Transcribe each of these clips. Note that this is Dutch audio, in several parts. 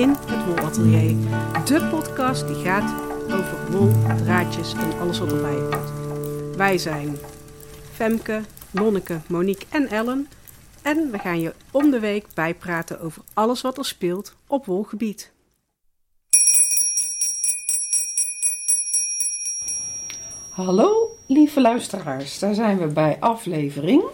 in het Wolatelier. De podcast die gaat over wol, draadjes en alles wat erbij hoort. Wij zijn Femke, Nonneke, Monique en Ellen. En we gaan je om de week bijpraten over alles wat er speelt op wolgebied. Hallo lieve luisteraars, daar zijn we bij aflevering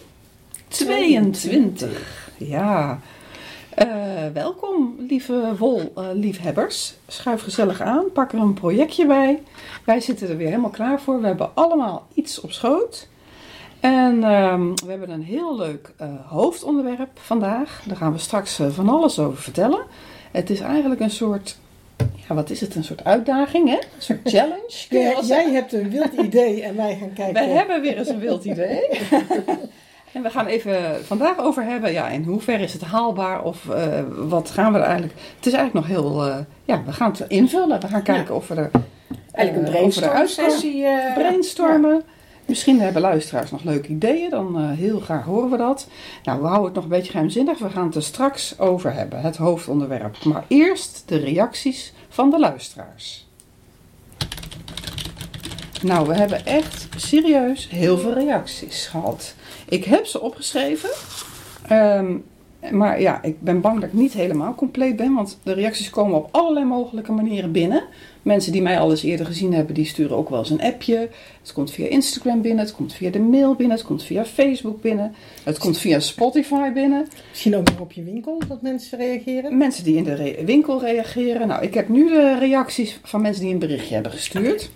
22. Ja, welkom lieve wolliefhebbers. Schuif gezellig aan, pak er een projectje bij. Wij zitten er weer helemaal klaar voor. We hebben allemaal iets op schoot. En we hebben een heel leuk hoofdonderwerp vandaag. Daar gaan we straks van alles over vertellen. Het is eigenlijk een soort... Ja, wat is het? Een soort uitdaging, hè? Een soort challenge. Jij hebt een wild idee en wij gaan kijken. Wij hebben weer eens een wild idee. En we gaan even vandaag over hebben, ja, in hoeverre is het haalbaar of wat gaan we er eigenlijk... Het is eigenlijk nog heel... we gaan het invullen. We gaan kijken of we er... Eigenlijk een brainstorm-sessie. Brainstormen. Ja. Misschien hebben luisteraars nog leuke ideeën, dan heel graag horen we dat. Nou, we houden het nog een beetje geheimzinnig. We gaan het er straks over hebben, het hoofdonderwerp. Maar eerst de reacties van de luisteraars. Nou, we hebben echt serieus heel veel reacties gehad. Ik heb ze opgeschreven. Maar ja, ik ben bang dat ik niet helemaal compleet ben. Want de reacties komen op allerlei mogelijke manieren binnen. Mensen die mij al eens eerder gezien hebben, die sturen ook wel eens een appje. Het komt via Instagram binnen, het komt via de mail binnen, het komt via Facebook binnen. Het komt via Spotify binnen. Misschien ook nog op je winkel dat mensen reageren? Mensen die in de winkel reageren. Nou, ik heb nu de reacties van mensen die een berichtje hebben gestuurd.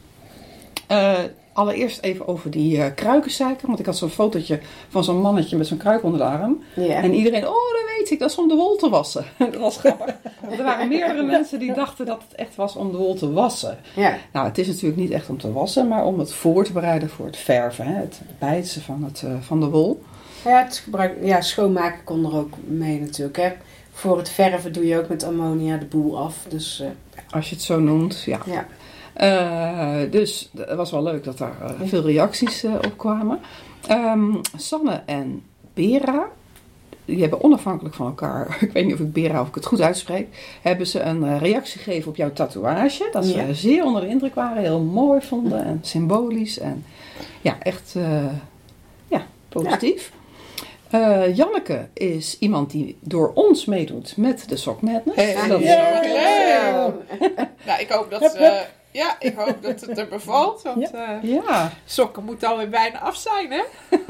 Allereerst even over die kruikensuiker. Want ik had zo'n fotootje van zo'n mannetje met zo'n kruik onder de arm. Ja. En iedereen, dat weet ik, dat is om de wol te wassen. Dat was grappig. Er waren meerdere mensen die dachten dat het echt was om de wol te wassen. Ja. Nou, het is natuurlijk niet echt om te wassen, maar om het voor te bereiden voor het verven. Hè, het bijtsen van de wol. Ja, schoonmaken kon er ook mee natuurlijk. Hè. Voor het verven doe je ook met ammonia de boel af. Dus, als je het zo noemt, ja. Dus het was wel leuk dat daar veel reacties op kwamen. Sanne en Bera, die hebben onafhankelijk van elkaar, ik weet niet of ik Bera of ik het goed uitspreek, hebben ze een reactie gegeven op jouw tatoeage. Dat ze zeer onder de indruk waren, heel mooi vonden en symbolisch en ja, echt positief. Janneke is iemand die door ons meedoet met de Sock Madness. Dat is ook leuk. Nou, ik hoop dat ik hoop dat het er bevalt. Want sokken moeten alweer bijna af zijn, hè?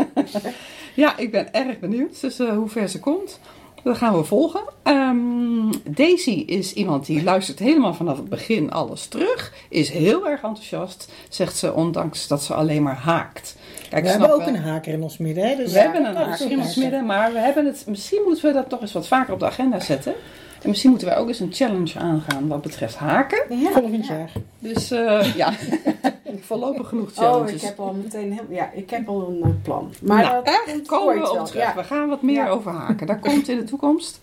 Ja, ik ben erg benieuwd. Dus hoe ver ze komt. Dat gaan we volgen. Daisy is iemand die luistert helemaal vanaf het begin alles terug. Is heel erg enthousiast. Zegt ze, ondanks dat ze alleen maar haakt. Kijk, we hebben ook een haker in ons midden. Hè? Dus we hebben een haker in ons midden. Maar we hebben het, misschien moeten we dat toch eens wat vaker op de agenda zetten. En misschien moeten wij ook eens een challenge aangaan wat betreft haken. Ja, volgend jaar. Dus voorlopig genoeg challenges. Ik heb al meteen ik heb al een plan. Maar daar komen we op terug. Ja. We gaan wat meer over haken. Dat komt in de toekomst.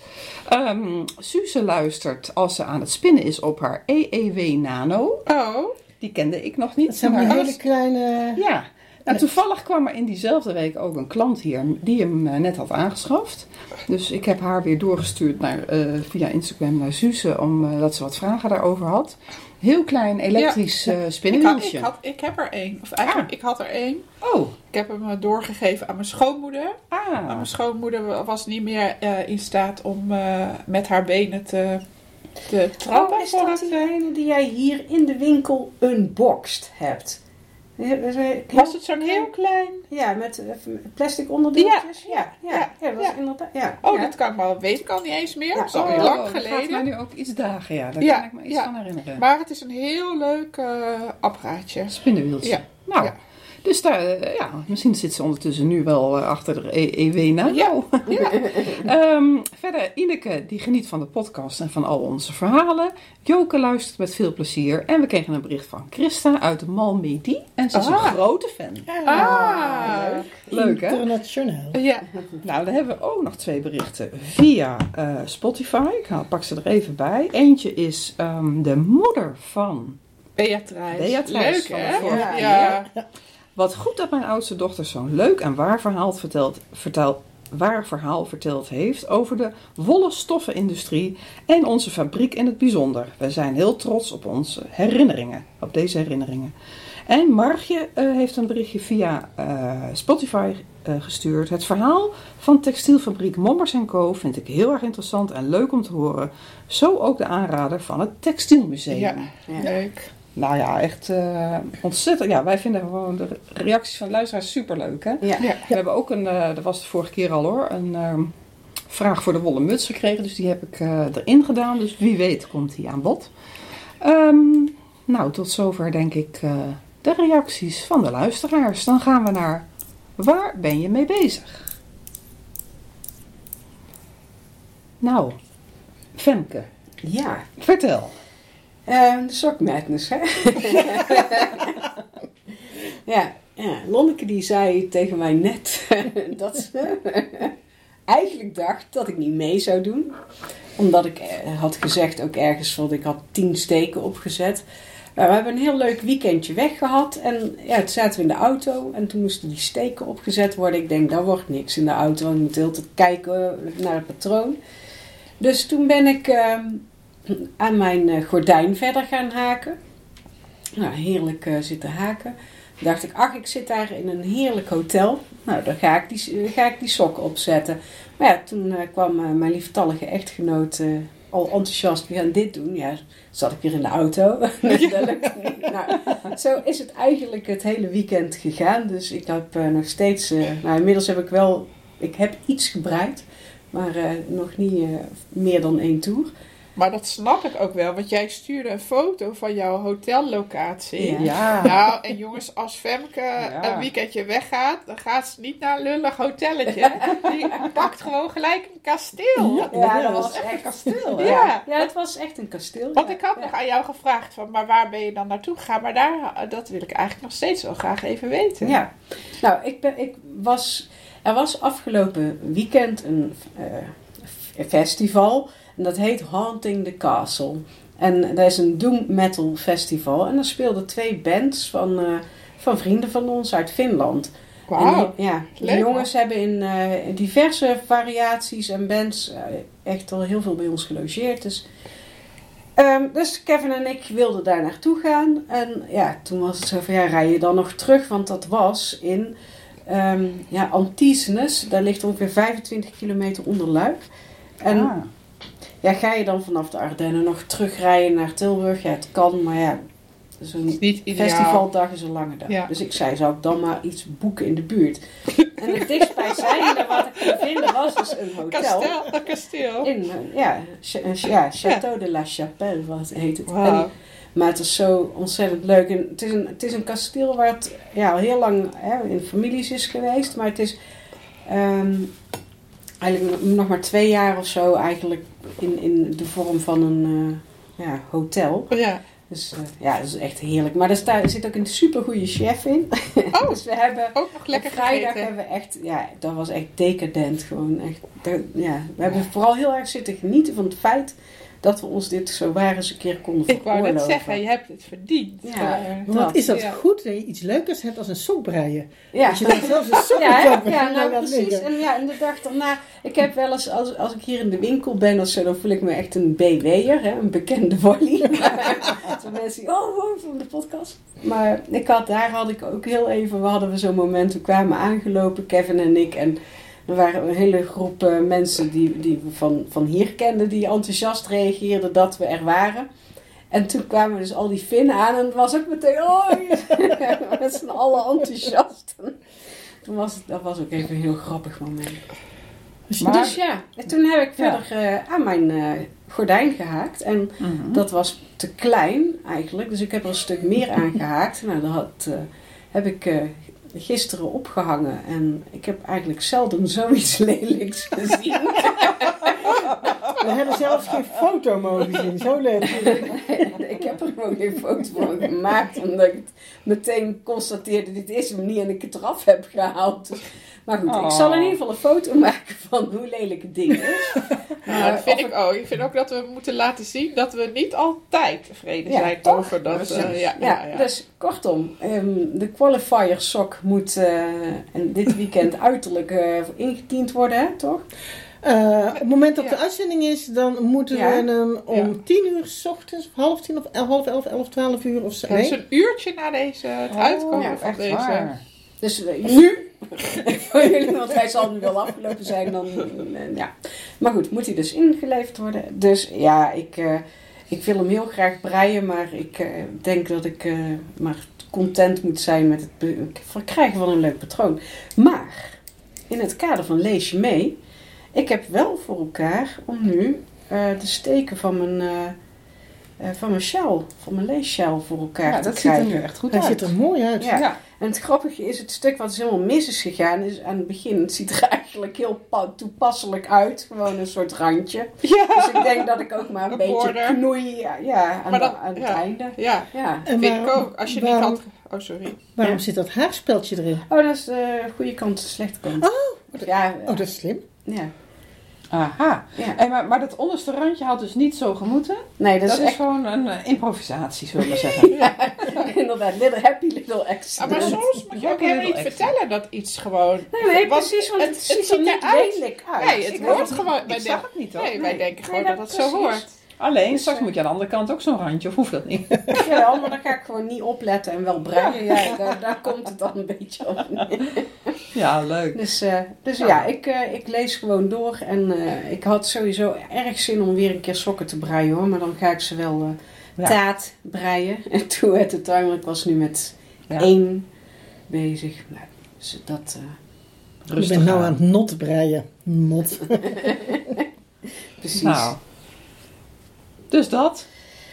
Suze luistert als ze aan het spinnen is op haar EEW Nano. Oh. Die kende ik nog niet. Dat zijn maar hele kleine... Ja. En toevallig kwam er in diezelfde week ook een klant hier die hem net had aangeschaft. Dus ik heb haar weer doorgestuurd via Instagram naar Suze, omdat ze wat vragen daarover had. Heel klein elektrisch spinnenwieltje. Ik heb er één. Of eigenlijk, ik had er één. Oh. Ik heb hem doorgegeven aan mijn schoonmoeder. Maar mijn schoonmoeder was niet meer in staat om met haar benen te trappen. Is dat diegene die jij hier in de winkel unboxed hebt? Was het zo'n heel klein? Ja, met plastic onderdeeltjes? Ja, dat was inderdaad. Ja. Dat kan ik maar, weet ik al niet eens meer. Dat is alweer lang geleden. Dat gaat mij nu ook iets dagen, daar kan ik me iets van herinneren. Maar het is een heel leuk apparaatje. Spinnenwieltje. Ja. Nou, dus daar, misschien zit ze ondertussen nu wel achter de EW Nano. Ja. Verder, Ineke, die geniet van de podcast en van al onze verhalen. Joke luistert met veel plezier. En we kregen een bericht van Christa uit de Malmedy. En ze is een grote fan. Leuk, hè? Internationaal. Ja. Nou, dan hebben we ook nog 2 berichten via Spotify. Ik pak ze er even bij. Eentje is de moeder van... Beatrice. Leuk, hè? Ja. Wat goed dat mijn oudste dochter zo'n leuk en waar verhaal waar verhaal verteld heeft over de wollen stoffenindustrie en onze fabriek in het bijzonder. We zijn heel trots op onze herinneringen, op deze herinneringen. En Margje heeft een berichtje via Spotify gestuurd. Het verhaal van textielfabriek Mommers & Co. vind ik heel erg interessant en leuk om te horen. Zo ook de aanrader van het Textielmuseum. Ja, leuk. Nou ja, echt ontzettend. Ja, wij vinden gewoon de reacties van de luisteraars superleuk. Hè? Ja. We hebben ook dat was de vorige keer al hoor, een vraag voor de wollen muts gekregen. Dus die heb ik erin gedaan. Dus wie weet komt die aan bod. Nou, tot zover denk ik de reacties van de luisteraars. Dan gaan we naar waar ben je mee bezig? Nou, Femke. Ja. Vertel. De Sock Madness, hè? ja, Lonneke die zei tegen mij net dat ze eigenlijk dacht dat ik niet mee zou doen. Omdat ik had gezegd ook ergens van ik had 10 steken opgezet. We hebben een heel leuk weekendje weg gehad. En ja, toen zaten we in de auto. En toen moesten die steken opgezet worden. Ik denk, daar wordt niks in de auto. Want ik moet de hele tijd kijken naar het patroon. Dus toen ben ik aan mijn gordijn verder gaan haken. Nou, heerlijk zitten haken. Toen dacht ik, ach, ik zit daar in een heerlijk hotel. Nou, dan ga ik die sokken opzetten. Maar ja, toen kwam mijn lieftallige echtgenoot al enthousiast, we gaan dit doen. Ja, zat ik weer in de auto. Nou, zo is het eigenlijk het hele weekend gegaan. Dus ik heb nog steeds, inmiddels heb ik heb iets gebreid. Maar nog niet meer dan 1 toer. Maar dat snap ik ook wel, want jij stuurde een foto van jouw hotellocatie. Ja. Nou, en jongens, als Femke een weekendje weggaat, dan gaat ze niet naar een lullig hotelletje. Die pakt gewoon gelijk een kasteel. Ja, dat was echt een kasteel. Ja, het was echt een kasteel. Want ik had nog aan jou gevraagd, maar waar ben je dan naartoe gegaan? Maar dat wil ik eigenlijk nog steeds wel graag even weten. Ja, nou, er was afgelopen weekend een festival. En dat heet Haunting the Castle. En dat is een doom metal festival. En daar speelden 2 bands van vrienden van ons uit Finland. Wauw. En de jongens hebben in diverse variaties en bands echt al heel veel bij ons gelogeerd. Dus Kevin en ik wilden daar naartoe gaan. En ja, toen was het zo van, rij je dan nog terug? Want dat was in Antiesenes. Daar ligt ongeveer 25 kilometer onder Luik. En ja, ga je dan vanaf de Ardennen nog terugrijden naar Tilburg? Ja, het kan, maar ja, zo'n festivaldag is een lange dag. Ja. Dus ik zei, zou ik dan maar iets boeken in de buurt? En het dichtstbijzijnde wat ik kon vinden was dus een hotel. Kasteel. In, Château de la Chapelle, wat heet het. Wow. Maar het is zo ontzettend leuk. En het is een kasteel waar het al heel lang in families is geweest. Maar het is eigenlijk nog maar 2 jaar of zo eigenlijk in de vorm van een hotel. Ja. Dus dat is echt heerlijk. Maar er zit ook een supergoeie chef in. Oh, dus we hebben ook nog lekker op vrijdag gegeten. hebben we echt, dat was echt decadent gewoon. Echt, we hebben vooral heel erg zitten genieten van het feit dat we ons dit zo waar eens een keer konden veroorloven. Ik wou net zeggen, je hebt het verdiend. Ja, wat is dat goed dat je iets leukers hebt als een sok breien. Ja. Als je dan zelfs een sok hebt. Precies. En de dag daarna, ik heb wel eens, als ik hier in de winkel ben of zo, dan voel ik me echt een BW'er, een bekende Wally. Zo mensen die, van de podcast. Maar daar had ik ook heel even, we hadden zo'n moment, we kwamen aangelopen, Kevin en ik, en er waren een hele groep mensen die we van hier kenden, die enthousiast reageerden dat we er waren. En toen kwamen dus al die Finnen aan en het was ook meteen, met z'n allen enthousiast. Dat was ook even een heel grappig moment. Dus ja, en toen heb ik verder aan mijn gordijn gehaakt. En dat was te klein eigenlijk, dus ik heb er een stuk meer aan gehaakt. Nou, dat heb ik gisteren opgehangen. En ik heb eigenlijk zelden zoiets lelijks gezien. We hebben zelfs geen foto mogen zien. Zo leuk. Ik heb er gewoon geen foto van gemaakt. Omdat ik het meteen constateerde, dit is hem niet. En ik het eraf heb gehaald. Maar goed, ik zal in ieder geval een foto maken van hoe lelijk het ding is. Dat vind ik ook. Ik vind ook dat we moeten laten zien dat we niet altijd tevreden zijn over dat. Dus kortom, de qualifier sok moet dit weekend uiterlijk ingediend worden, hè, toch? Op het moment dat de uitzending is, dan moeten we hem om 10 uur 's ochtends, of half 10 of half 11, 12 uur of zo. Dat is een uurtje na het uitkomen van deze. Waar. Dus nu, voor jullie, want hij zal nu wel afgelopen zijn. Dan, ja. Maar goed, moet hij dus ingeleverd worden. Dus ja, ik wil hem heel graag breien, maar ik denk dat ik maar content moet zijn met het verkrijgen van een leuk patroon. Maar, in het kader van Lees je mee, ik heb wel voor elkaar om nu de steken van mijn sjaal, van mijn leessjaal voor elkaar te krijgen. Dat ziet er nu echt goed Hij uit. ziet er mooi uit. Ja. En het grappige is, het stuk wat dus helemaal mis is gegaan, is aan het begin, het ziet er eigenlijk heel toepasselijk uit. Gewoon een soort randje. Ja. Dus ik denk dat ik ook maar een Een beetje border. knoei aan het einde. Ja, Ja. En vind ik ook. Als je niet had... Oh, sorry. Waarom zit dat haarspeltje erin? Oh, dat is de goede kant, de slechte kant. Ja, Oh, dat is slim. ja. Aha. Ja. En maar dat onderste randje had dus niet zo gemoeten. Nee, dat Dat is is echt... gewoon een improvisatie, zullen we zeggen. Ja, inderdaad. Happy little accident. Maar soms moet je ook helemaal niet vertellen dat iets gewoon... Nee, Want precies, want het ziet er niet eruit. lelijk uit. Nee, het Ik wordt ook gewoon... Ik zag het niet hoor. Nee, wij denken gewoon Nee, dat het dat zo precies. hoort. Alleen, Dus, straks moet je aan de andere kant ook zo'n randje, of hoeft dat niet? Ja, maar dan ga ik gewoon niet opletten en wel breien. Ja, daar komt het dan een beetje op neer. Ja, leuk. Dus ja, ik lees gewoon door. En ik had sowieso erg zin om weer een keer sokken te breien hoor. Maar dan ga ik ze wel taat breien. En toen werd het timer, ik was nu met 1 bezig. Nou, dus dat Ik ben nou aan het not breien. Not. precies. Nou, dus dat.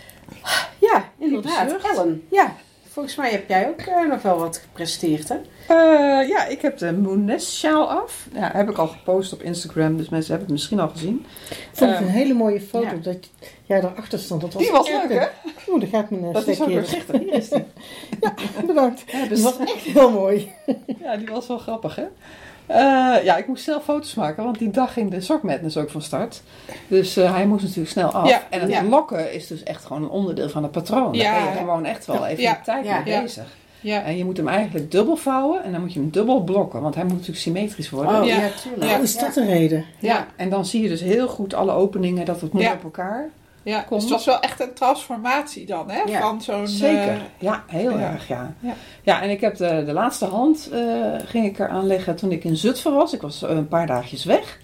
Ja, inderdaad. Diepe zucht. Ellen, ja. Volgens mij heb jij ook nog wel wat gepresteerd, hè? Ja, ik heb de Moenes sjaal af. Ja, heb ik al gepost op Instagram, dus mensen hebben het misschien al gezien. Vond ik een hele mooie foto ja. dat jij daarachter stond. Dat Die was leuk, hè? Oeh, daar gaat mijn Dat is ook stekje. doorzichtig. Hier is die. Ja, bedankt. Ja, Dat dus, was echt heel mooi. ja, die was wel grappig, hè? Ja, ik moest zelf foto's maken, want die dag ging de Sock Madness ook van start. Dus hij moest natuurlijk snel af. Ja, en het lokken is dus echt gewoon een onderdeel van het patroon. Ja. Daar ben je gewoon echt wel even de tijd mee bezig. Ja. En je moet hem eigenlijk dubbel vouwen en dan moet je hem dubbel blokken, want hij moet natuurlijk symmetrisch worden. Oh, Ja. ja, tuurlijk. Ja. Is dat een reden? Ja, en dan zie je dus heel goed alle openingen, dat het mooi Ja. op elkaar. Ja, Komt. dus het was wel echt een transformatie dan, hè? Ja. Van zo'n... Zeker. Ja, heel ja. erg, ja. Ja. Ja, en ik heb de laatste hand ging ik eraan leggen toen ik in Zutphen was. Ik was een paar dagjes weg.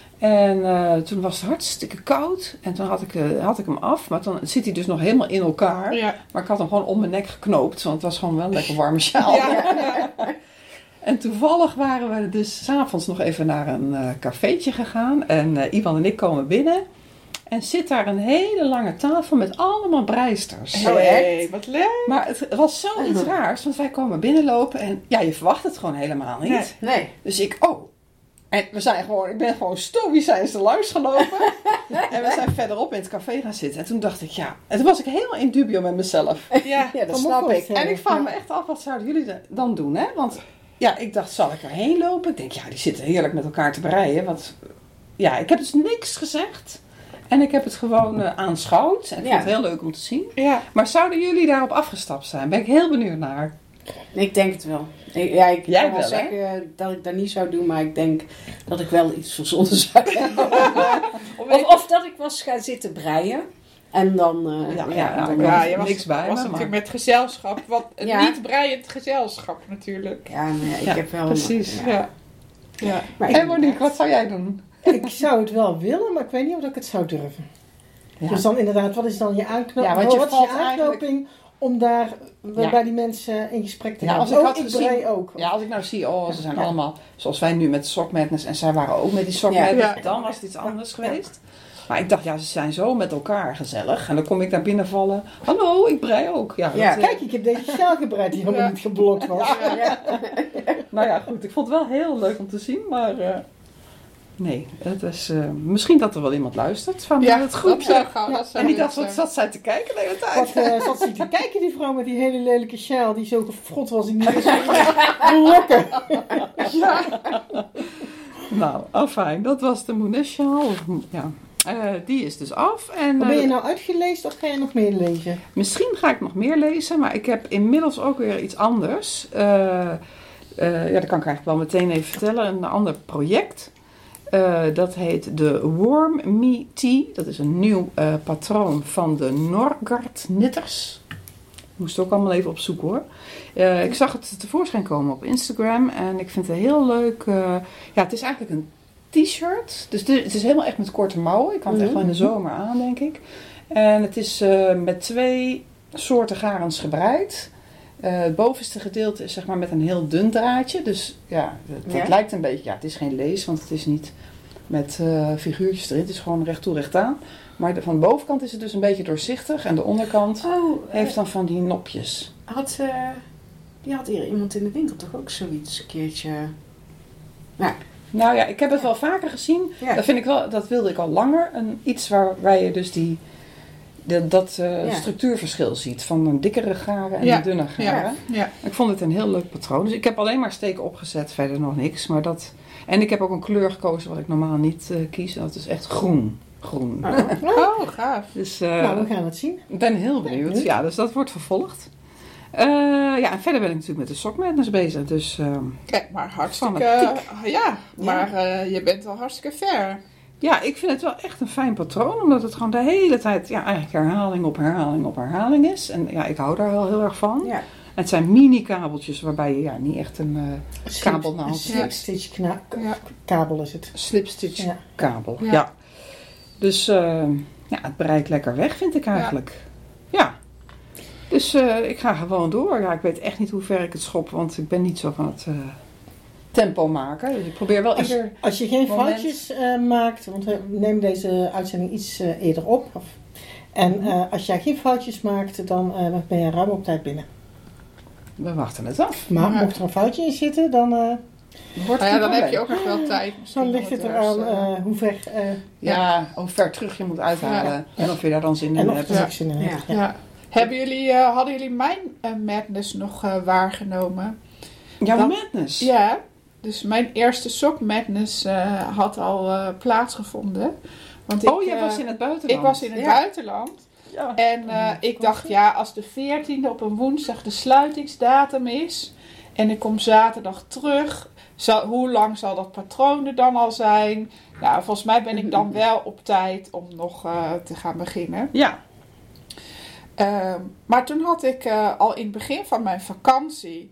En toen was het hartstikke koud. En toen had ik hem af. Maar dan zit hij dus nog helemaal in elkaar. Ja. Maar ik had hem gewoon om mijn nek geknoopt. Want het was gewoon wel een lekker warme sjaal. Ja. En toevallig waren we dus 's avonds nog even naar een cafeetje gegaan. En Ivan en ik komen binnen. En zit daar een hele lange tafel met allemaal breisters. Oh, Hey, wat leuk. Maar het was zoiets raars, want wij komen binnenlopen en ja, je verwacht het gewoon helemaal niet. Nee. Nee. Dus ik en ik ben gewoon stoïsch zijn ze langs gelopen. En we zijn verderop in het café gaan zitten. En toen dacht ik, en toen was ik helemaal in dubio met mezelf. Ja. Ja, dat Kan me snap ik. voorstellen. En ik vraag me echt af, wat zouden jullie dan doen, hè? Want ja, ik dacht, zal ik erheen lopen? Ik denk, ja, die zitten heerlijk met elkaar te breien. Want ja, ik heb dus niks gezegd. En ik heb het gewoon aanschouwd. En ik vond het heel leuk om te zien. Ja. Maar zouden jullie daarop afgestapt zijn? Ben ik heel benieuwd naar. Ik denk het wel. Ik Jij kan wel wel, hè? zeggen dat ik dat niet zou doen, maar ik denk dat ik wel iets verzonnen zou hebben. of dat ik was gaan zitten breien. En dan... dan- Je was, niks bij was me, natuurlijk maar- met gezelschap. Wat een Ja. niet breiend gezelschap natuurlijk. Ja, maar ja, ik Ja, heb wel... precies. Ja. Ja. Maar En Monique, wat zou jij doen? Ik zou het wel willen, maar ik weet niet of ik het zou durven. Ja. Dus dan inderdaad, wat is dan je aanknoping? Ja, want je wat is valt je aanknoping om daar bij die mensen in gesprek te Ja, gaan? als ik had ik gezien- brei ook. Ja, als ik nou zie, ze zijn Ja. allemaal zoals wij nu met Sock Madness en zij waren ook met die Sock Ja. Madness, Ja. dan was het iets anders geweest. Maar ik dacht, ze zijn zo met elkaar gezellig. En dan kom ik daar binnen vallen. Hallo, ik brei ook. Ja, Ja. dat, Kijk, ik heb deze sjaal gebreid die helemaal niet geblokt was. nou ja, goed. Ik vond het wel heel leuk om te zien, maar Nee, het is, misschien dat er wel iemand luistert van het groepje. En die dacht, wat zat zij te kijken de hele tijd? Wat zat ze te kijken, die vrouw met die hele lelijke sjaal die zo gefrot was in die rokken. Ja. Nou, fijn. Dat was de Moenes-sjaal. Ja. Die is dus af. En, ben je nou uitgelezen of ga je nog meer lezen? Misschien ga ik nog meer lezen, maar ik heb inmiddels ook weer iets anders. Dat kan ik eigenlijk wel meteen even vertellen. Een ander project. Dat heet de Warm Me Tea. Dat is een nieuw patroon van de Norgard Knitters. Ik moest ook allemaal even opzoeken hoor. Ik zag het tevoorschijn komen op Instagram. En ik vind het heel leuk. Het is eigenlijk een t-shirt. Dus het is helemaal echt met korte mouwen. Ik kan het echt wel in de zomer aan, denk ik. En het is met 2 soorten garens gebreid. Het bovenste gedeelte is zeg maar met een heel dun draadje. Dus het lijkt een beetje... Ja, het is geen lees, want het is niet met figuurtjes erin. Het is gewoon recht toe, recht aan. Maar van de bovenkant is het dus een beetje doorzichtig. En de onderkant heeft dan van die nopjes. Die had hier iemand in de winkel toch ook zoiets een keertje... Ja. Nou ja, ik heb het wel vaker gezien. Ja. Dat wilde ik al langer. Iets waar je dus dat structuurverschil ziet. Van een dikkere garen en een dunne garen. Ja. Ik vond het een heel leuk patroon. Dus ik heb alleen maar steken opgezet. Verder nog niks. En ik heb ook een kleur gekozen wat ik normaal niet kies. Dat is echt groen. Oh, gaaf. Dus, we gaan het zien. Ik ben heel benieuwd. Ja, dus dat wordt vervolgd. En verder ben ik natuurlijk met de Sock Madness bezig. Dus, kijk, maar hartstikke... je bent wel hartstikke ver. Ja, ik vind het wel echt een fijn patroon. Omdat het gewoon de hele tijd eigenlijk herhaling op herhaling op herhaling is. En ja, ik hou daar wel heel erg van. Ja. Het zijn mini-kabeltjes waarbij je niet echt een kabelnaald... Slipstitch kabel is het. Slipstitch kabel, ja. Dus het bereikt lekker weg, vind ik eigenlijk. Ja. Dus ik ga gewoon door. Ja, ik weet echt niet hoe ver ik het schop, want ik ben niet zo van het tempo maken. Dus ik probeer wel als je geen foutjes maakt, want we nemen deze uitzending iets eerder op. Als jij geen foutjes maakt, dan ben je ruim op tijd binnen. We wachten het af. Maar mocht er een foutje in zitten, dan... dan heb je ook nog wel tijd. Dan ligt het eraan hoe hoe ver terug je moet uithalen. Ja. En of je daar dan zin in hebt. Hadden jullie mijn Madness nog waargenomen? Jouw Madness? Ja, dus mijn eerste Sock Madness had al plaatsgevonden. Want jij was in het buitenland? Ik was in het buitenland. Ja. En ik dacht, als de 14e op een woensdag de sluitingsdatum is... en ik kom zaterdag terug... hoe lang zal dat patroon er dan al zijn? Nou, volgens mij ben ik dan wel op tijd om nog te gaan beginnen. Ja. Maar toen had ik al in het begin van mijn vakantie...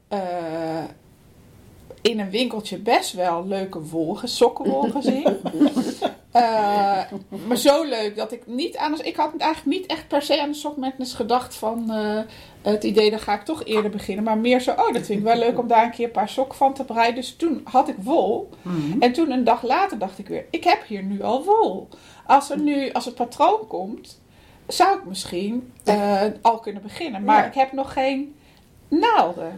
in een winkeltje best wel leuke sokkenwol gezien. Maar zo leuk dat ik ik had eigenlijk niet echt per se aan de Sock Madness gedacht van het idee, dan ga ik toch eerder beginnen. Maar meer zo, dat vind ik wel leuk om daar een keer een paar sokken van te breiden. Dus toen had ik wol. Mm-hmm. En toen een dag later dacht ik weer, ik heb hier nu al wol. Als het patroon komt, zou ik misschien al kunnen beginnen. Maar ik heb nog geen naalden.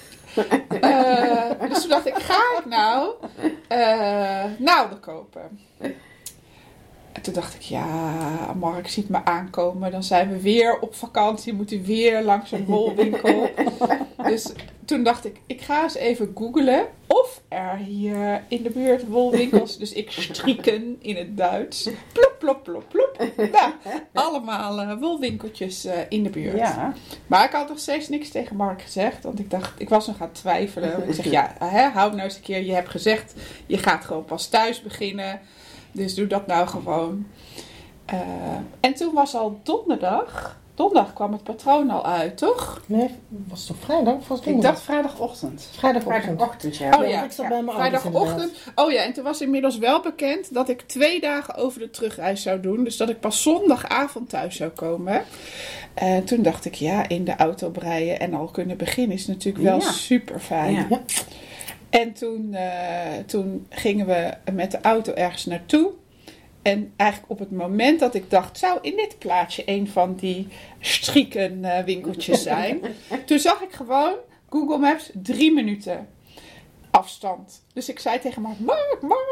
Dus toen dacht ik, ga ik nou naalden kopen? En toen dacht ik, Mark ziet me aankomen. Dan zijn we weer op vakantie. Moeten weer langs een wolwinkel. Dus toen dacht ik ga eens even googlen of er hier in de buurt wolwinkels. Dus ik strieken in het Duits. Plop, plop, plop, plop. Nou, allemaal wolwinkeltjes in de buurt. Ja. Maar ik had nog steeds niks tegen Mark gezegd. Want ik dacht, ik was nog aan het twijfelen. Ik zeg, hou nou eens een keer. Je hebt gezegd, je gaat gewoon pas thuis beginnen. Dus doe dat nou gewoon. En toen was al donderdag. Donderdag kwam het patroon al uit, toch? Nee, was het toch vrijdag? Ik dacht vrijdagochtend. Vrijdagochtend, ja. Oh ja, vrijdagochtend. Oh ja, en toen was inmiddels wel bekend dat ik 2 dagen over de terugreis zou doen. Dus dat ik pas zondagavond thuis zou komen. En toen dacht ik, in de auto breien en al kunnen beginnen is natuurlijk wel super fijn. Ja. En toen gingen we met de auto ergens naartoe. En eigenlijk op het moment dat ik dacht, zou in dit plaatsje een van die strieken winkeltjes zijn. Toen zag ik gewoon Google Maps 3 minuten afstand. Dus ik zei tegen Mark,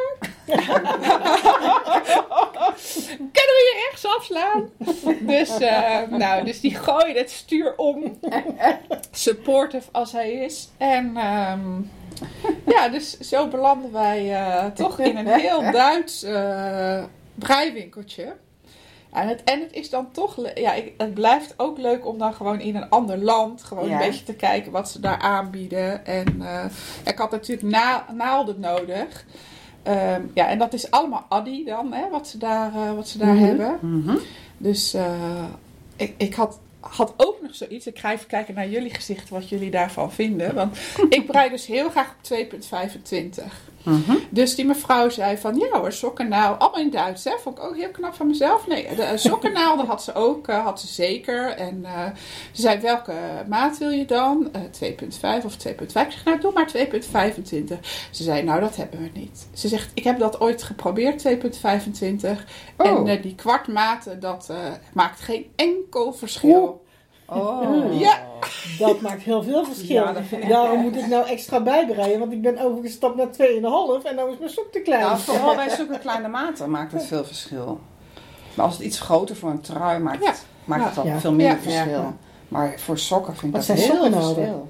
Kunnen we je ergens afslaan? Dus die gooide het stuur om. Supportive als hij is. En dus zo belanden wij toch in een heel Duits breiwinkeltje. En het is dan toch... het blijft ook leuk om dan gewoon in een ander land... gewoon een beetje te kijken wat ze daar aanbieden. En ik had natuurlijk naalden nodig. En dat is allemaal Addi dan, hè, wat ze daar hebben. Mm-hmm. Dus ik had ook nog zoiets. Ik ga even kijken naar jullie gezichten, wat jullie daarvan vinden. Want ik brei dus heel graag op 2,25. Mm-hmm. Dus die mevrouw zei van, ja hoor, sokkennaalden, allemaal in Duits, hè. Vond ik ook heel knap van mezelf. Nee, de sokkennaalden had ze ook, had ze zeker. En ze zei, welke maat wil je dan? 2,5 of 2,5. Ik zeg, nou doe maar 2,25. Ze zei, nou dat hebben we niet. Ze zegt, ik heb dat ooit geprobeerd, 2,25. Oh. En die kwartmaten, dat maakt geen enkel verschil. Oh. Ja. Dat maakt heel veel verschil. Ja, daarom moet ik nou extra bijbreien, want ik ben overgestapt naar 2,5 en nou is mijn sok te klein. Nou, vooral bij zulke kleine maten maakt het veel verschil. Maar als het iets groter voor een trui maakt het al veel minder verschil. Ja. Maar voor sokken vind ik dat heel veel verschil.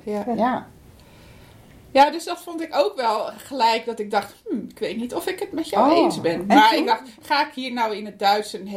Ja, dus dat vond ik ook wel gelijk dat ik dacht, ik weet niet of ik het met jou eens ben. Maar ik dacht, ga ik hier nou in het Duits een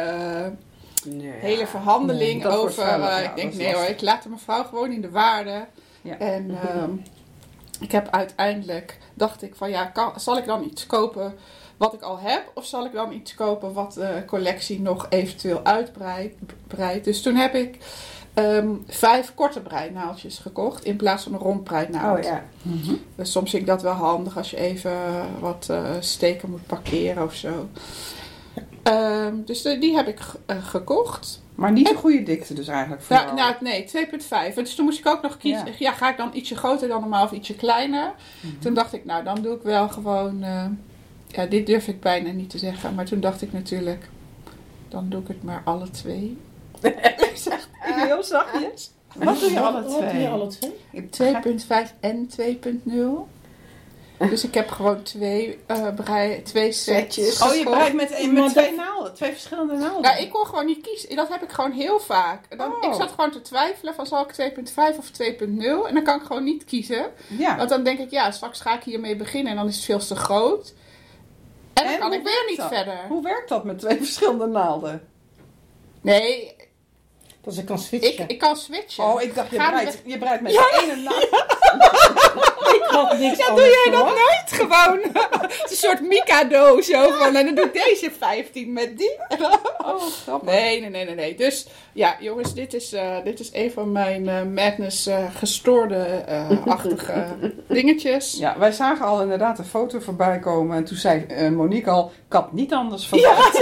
hele verhandeling over. Ik denk, nee hoor, ik laat de mevrouw gewoon in de waarde. Ja. En ik heb uiteindelijk, dacht ik van zal ik dan iets kopen wat ik al heb? Of zal ik dan iets kopen wat de collectie nog eventueel uitbreidt? Dus toen heb ik 5 korte breinaaltjes gekocht in plaats van een rond breinaald. Oh, ja. Mm-hmm. Dus soms vind ik dat wel handig als je even wat steken moet parkeren of zo. Dus die heb ik gekocht. Maar niet de goede dikte dus eigenlijk voor jou? Nee, 2,5. Dus toen moest ik ook nog kiezen. Ja, ga ik dan ietsje groter dan normaal of ietsje kleiner? Mm-hmm. Toen dacht ik, nou dan doe ik wel gewoon... dit durf ik bijna niet te zeggen. Maar toen dacht ik natuurlijk... Dan doe ik het maar alle 2. Heel zachtjes. Wat doe je alle 2? Wat doe je alle 2? Ik heb 2,5 en 2,0. Dus ik heb gewoon 2 setjes. Oh, je breidt met 2 naalden. 2 verschillende naalden. Nou, ik kon gewoon niet kiezen. Dat heb ik gewoon heel vaak. Ik zat gewoon te twijfelen van zal ik 2,5 of 2,0. En dan kan ik gewoon niet kiezen. Ja. Want dan denk ik, straks ga ik hiermee beginnen. En dan is het veel te groot. En dan kan ik weer niet verder. Hoe werkt dat met 2 verschillende naalden? Nee... Dat ik kan switchen. Ik kan switchen. Oh, ik dacht, je breidt met één en naald. Ik had niks doe jij dat nooit gewoon? Het is een soort Mikado zo van. En dan doe ik deze 15 met die. Oh, grappig. Nee. Dus ja, jongens, dit is een van mijn madness gestoorde achtige dingetjes. Ja, wij zagen al inderdaad een foto voorbij komen. En toen zei Monique al, ik had niet anders verwacht.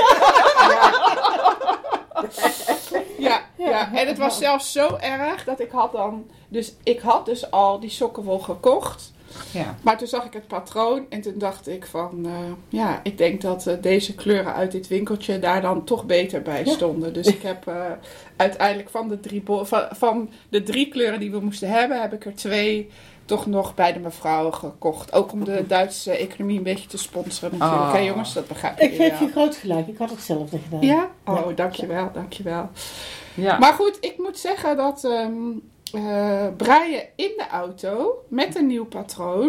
Ja, en het was zelfs zo erg dat ik had dus al die sokkenwol gekocht. Ja. Maar toen zag ik het patroon en toen dacht ik van, ik denk dat deze kleuren uit dit winkeltje daar dan toch beter bij stonden. Dus ik heb uiteindelijk van de 3 kleuren die we moesten hebben, heb ik er 2 toch nog bij de mevrouw gekocht. Ook om de Duitse economie een beetje te sponsoren natuurlijk. Oké, jongens, dat begrijp ik. Ik geef je groot gelijk. Ik had hetzelfde gedaan. Ja? Oh, dankjewel. Ja. Maar goed, ik moet zeggen dat breien in de auto met een nieuw patroon,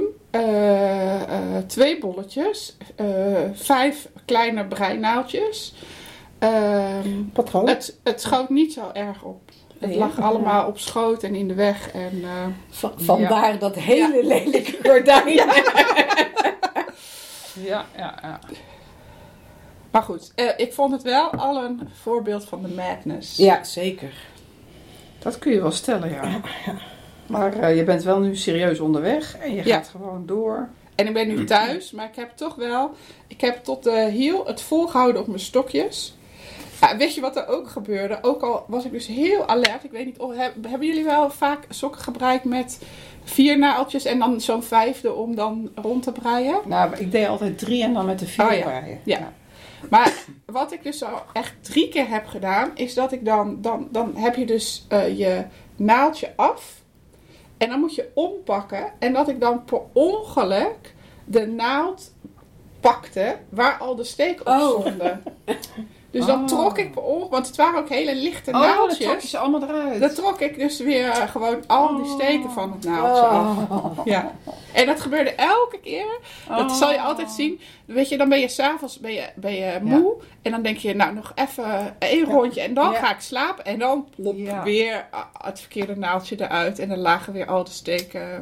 2 bolletjes, 5 kleine breinaaltjes. Patroon? Het schoot niet zo erg op. Het lag allemaal op schoot en in de weg. En, vandaar dat hele lelijke gordijn. Ja. Maar goed, ik vond het wel al een voorbeeld van de madness. Ja, zeker. Dat kun je wel stellen, ja. Maar je bent wel nu serieus onderweg en je gaat gewoon door. En ik ben nu thuis, maar ik heb tot de hiel het volgehouden op mijn stokjes. Ja, weet je wat er ook gebeurde? Ook al was ik dus heel alert. Ik weet niet, hebben jullie wel vaak sokken gebreid met 4 naaldjes en dan zo'n 5e om dan rond te breien? Nou, ik deed altijd 3 en dan met de 4 breien. Ja. Maar wat ik dus al echt 3 keer heb gedaan, is dat ik dan heb je dus je naaldje af. En dan moet je ompakken. En dat ik dan per ongeluk de naald pakte waar al de steken op stonden. Dus dat trok ik want het waren ook hele lichte dat naaldjes. trok je ze allemaal eruit. Dat trok ik dus weer gewoon al die steken van het naaldje af. Ja. En dat gebeurde elke keer. Dat zal je altijd zien. Weet je, dan ben je s'avonds moe. En dan denk je, nou nog even een rondje. En dan ga ik slapen. En dan plop weer het verkeerde naaldje eruit. En dan lagen weer al de steken.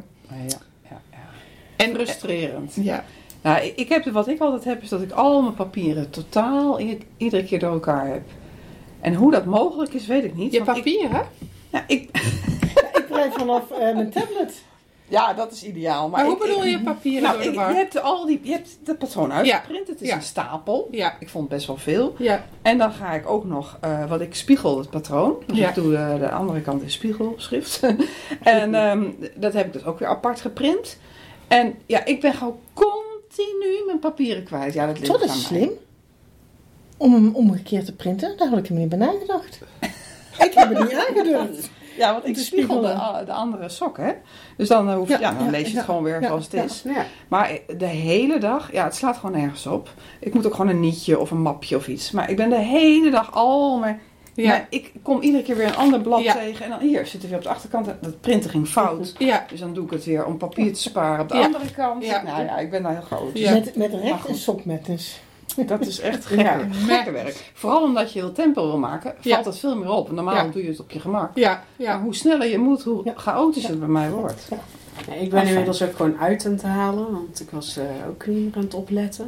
En frustrerend. Ja. Nou, wat ik altijd heb, is dat ik al mijn papieren totaal iedere keer door elkaar heb. En hoe dat mogelijk is, weet ik niet. Je papieren? Ik rijd vanaf mijn tablet. Ja, dat is ideaal. Maar hoe bedoel je papieren door de war? Je hebt het patroon uitgeprint. Het is een stapel. Ja. Ik vond best wel veel. Ja. En dan ga ik ook nog, wat ik spiegel het patroon. Dus ik doe de andere kant in spiegelschrift. En dat heb ik dus ook weer apart geprint. En ja, ik ben gewoon continu mijn papieren kwijt. Ja, dat ligt Dat is slim. Om hem omgekeerd te printen, daar had ik hem niet bij nagedacht. Ik heb het niet aangedurfd. Ja, want ik spiegel de andere sok, hè. Dus dan, dan lees je het gewoon weer zoals het is. Ja. Maar de hele dag, het slaat gewoon nergens op. Ik moet ook gewoon een nietje of een mapje of iets. Maar ik ben de hele dag maar ik kom iedere keer weer een ander blad tegen. En dan hier zit er weer op de achterkant. Dat printen ging fout. Ja. Dus dan doe ik het weer om papier te sparen op de andere kant. Ja. Nou ja, ik ben daar heel groot. Ja. Met recht en sokmetnes. Dat is echt gekke werk. Vooral omdat je heel tempo wil maken, valt het veel meer op. Normaal doe je het op je gemak. Ja. Maar hoe sneller je moet, hoe chaotischer het bij mij wordt. Ja. Nee, ik ben inmiddels ook gewoon uit aan het halen, want ik was ook niet meer aan het opletten.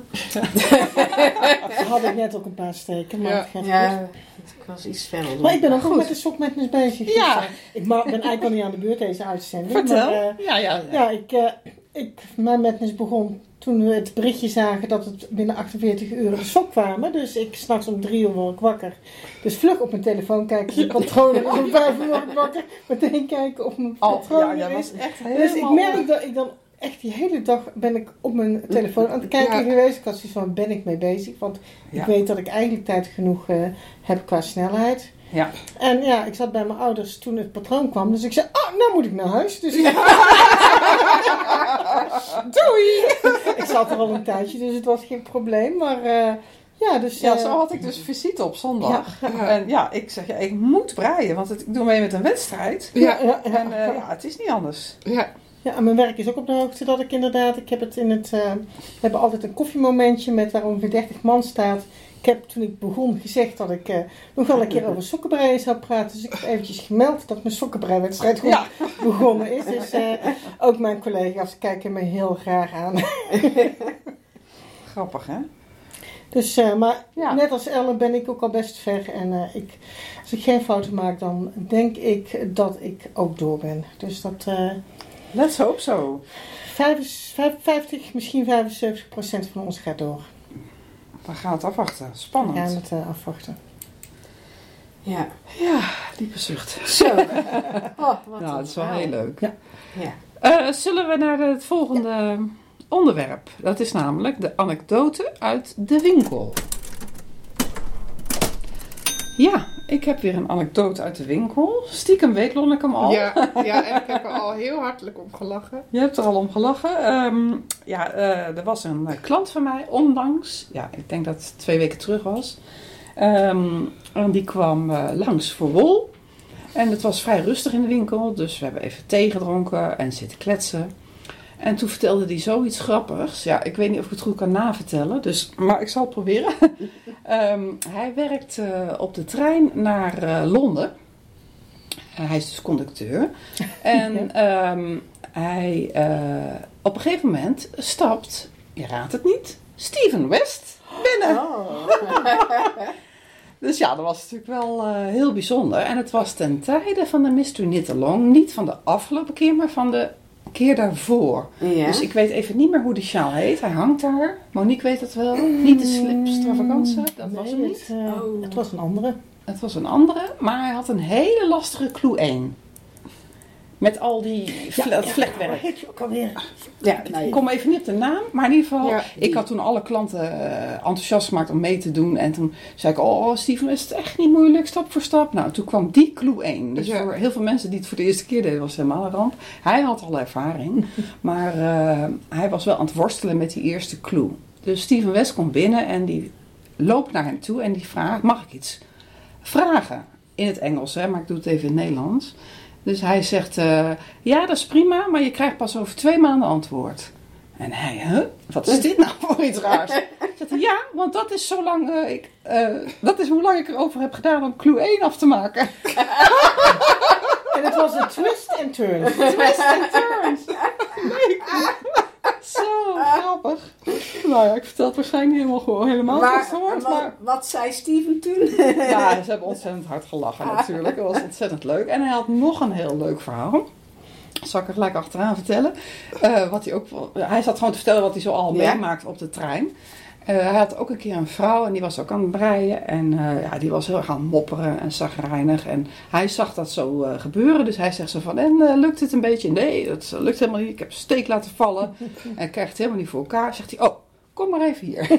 Had ik net ook een paar steken, maar ik was iets verder. Maar ik ben ook goed met de sokmetnes bezig. Ja. Dus, ik ben eigenlijk al niet aan de beurt deze uitzending. Vertel. Maar, mijn metnes begon toen we het berichtje zagen dat het binnen 48 uur de sok kwamen. Dus ik 's nachts om 3 uur word ik wakker. Dus vlug op mijn telefoon kijken of mijn patronen is. Om 5 uur word ik wakker. Meteen kijken of mijn patronen is. Dus ik merk dat ik dan echt die hele dag ben ik op mijn telefoon aan het kijken geweest. Ik had zoiets van, ben ik mee bezig? Want ik weet dat ik eigenlijk tijd genoeg heb qua snelheid. Ja. En ik zat bij mijn ouders toen het patroon kwam. Dus ik zei, nou moet ik naar huis. Dus doei! Ik zat er al een tijdje, dus het was geen probleem. Maar zo had ik dus visite op zondag. En ik zeg, ik moet breien. Want ik doe mee met een wedstrijd. En het is niet anders. Ja, en mijn werk is ook op de hoogte dat ik inderdaad... Ik heb het we hebben altijd een koffiemomentje met waar ongeveer 30 man staat. Ik heb toen ik begon gezegd dat ik nog wel een keer over sokkenbreien zou praten. Dus ik heb eventjes gemeld dat mijn sokkenbreiwedstrijd goed begonnen is. Dus ook mijn collega's kijken me heel graag aan. Grappig, hè? Dus, net als Ellen ben ik ook al best ver. En als ik geen fouten maak, dan denk ik dat ik ook door ben. Dus dat... Let's hope so. 50, misschien 75% van ons gaat door. We gaan het afwachten. Spannend. We gaan het afwachten. Ja, diepe zucht. Zo. Dat is wel heel leuk. Ja. Zullen we naar het volgende onderwerp? Dat is namelijk de anekdote uit de winkel. Ja, ik heb weer een anekdote uit de winkel. Stiekem weet Lonneke hem al. Ja, en ik heb er al heel hartelijk om gelachen. Je hebt er al om gelachen. Er was een klant van mij onlangs. Ja, ik denk dat het 2 weken terug was. En die kwam langs voor wol. En het was vrij rustig in de winkel. Dus we hebben even thee gedronken en zitten kletsen. En toen vertelde hij zoiets grappigs. Ja, ik weet niet of ik het goed kan navertellen. Maar ik zal het proberen. Hij werkt op de trein naar Londen. Hij is dus conducteur. En hij op een gegeven moment stapt, je raadt het niet, Steven West binnen. Dus dat was natuurlijk wel heel bijzonder. En het was ten tijde van de Mystery Knit Along. Niet van de afgelopen keer, maar van de keer daarvoor. Ja. Dus ik weet even niet meer hoe die sjaal heet. Hij hangt daar. Monique weet het wel. Niet de slipstravaganza. Dat was hem niet. Het was een andere. Het was een andere. Maar hij had een hele lastige Clue 1. Met al die vlekwerk. Heet je ook alweer? Ik kom even niet op de naam. Maar in ieder geval, ik had toen alle klanten enthousiast gemaakt om mee te doen. En toen zei ik, Steven, is het echt niet moeilijk, stap voor stap. Nou, toen kwam die Clue 1. Dus voor heel veel mensen die het voor de eerste keer deden, was het helemaal een ramp. Hij had al ervaring. Maar hij was wel aan het worstelen met die eerste clue. Dus Steven West komt binnen en die loopt naar hem toe en die vraagt, mag ik iets vragen? In het Engels, hè, maar ik doe het even in het Nederlands. Dus hij zegt, ja, dat is prima, maar je krijgt pas over 2 maanden antwoord. En hij, wat is dit nou voor iets raars? Zegt hij, ja, want dat is zo lang, dat is hoe lang ik erover heb gedaan om Clue 1 af te maken. En het was een twist and turns. Twist and turns. Zo grappig. Nou ja, ik vertel het waarschijnlijk helemaal niet gehoord. Maar wat zei Steven toen? ja, ze hebben ontzettend hard gelachen natuurlijk. Dat was ontzettend leuk. En hij had nog een heel leuk verhaal. Zal ik er gelijk achteraan vertellen. Hij zat gewoon te vertellen wat hij zo al meemaakt op de trein. Hij had ook een keer een vrouw en die was ook aan het breien. En die was heel erg aan het mopperen en chagrijnig. En hij zag dat zo gebeuren. Dus hij zegt zo van, en lukt het een beetje? Nee, dat lukt helemaal niet. Ik heb een steek laten vallen. En ik krijg het helemaal niet voor elkaar. Zegt hij, oh, kom maar even hier.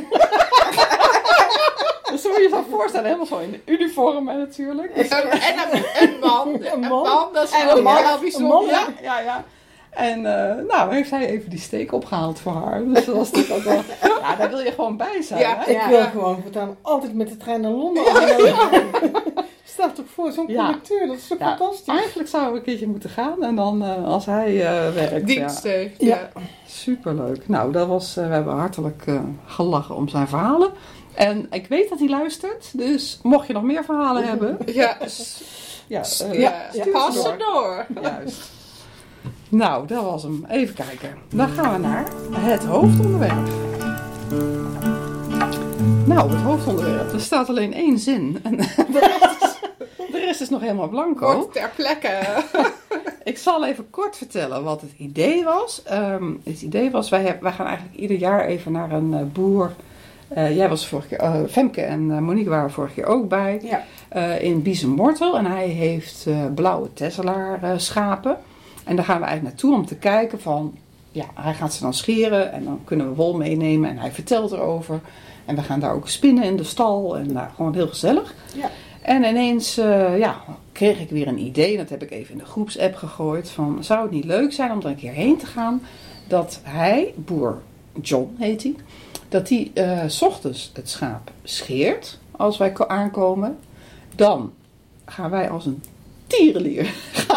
Dus zo moet je je voorstellen, helemaal zo in de uniform natuurlijk. Dus, En een man. Een man, dat is heel bijzonder. Ja. En heeft hij even die steek opgehaald voor haar. Dus dat was natuurlijk ook wel... Ja, daar wil je gewoon bij zijn. Ja, hè? Ik wil gewoon voortaan altijd met de trein naar Londen. Stel toch voor, zo'n conducteur, dat is zo fantastisch. Eigenlijk zouden we een keertje moeten gaan. En dan als hij werkt. Dienst heeft. Ja. Superleuk. Nou, we hebben hartelijk gelachen om zijn verhalen. En ik weet dat hij luistert. Dus mocht je nog meer verhalen hebben... Pas er door. Juist. Nou, dat was hem. Even kijken. Dan gaan we naar het hoofdonderwerp. Nou, het hoofdonderwerp. Er staat alleen 1 zin. En de rest is nog helemaal blanco. Wordt ter plekke. Ik zal even kort vertellen wat het idee was. Het idee was, wij gaan eigenlijk ieder jaar even naar een boer. Jij was vorige keer, Femke en Monique waren vorige keer ook bij. Ja. In Biezenmortel. En hij heeft blauwe Tesselaar schapen. En daar gaan we eigenlijk naartoe om te kijken van... Ja, hij gaat ze dan scheren en dan kunnen we wol meenemen. En hij vertelt erover. En we gaan daar ook spinnen in de stal. En gewoon heel gezellig. Ja. En ineens kreeg ik weer een idee. Dat heb ik even in de groepsapp gegooid. Van, zou het niet leuk zijn om er een keer heen te gaan? Dat hij, boer John heet hij... Dat hij 's ochtends het schaap scheert als wij aankomen. Dan gaan wij als een tierenlier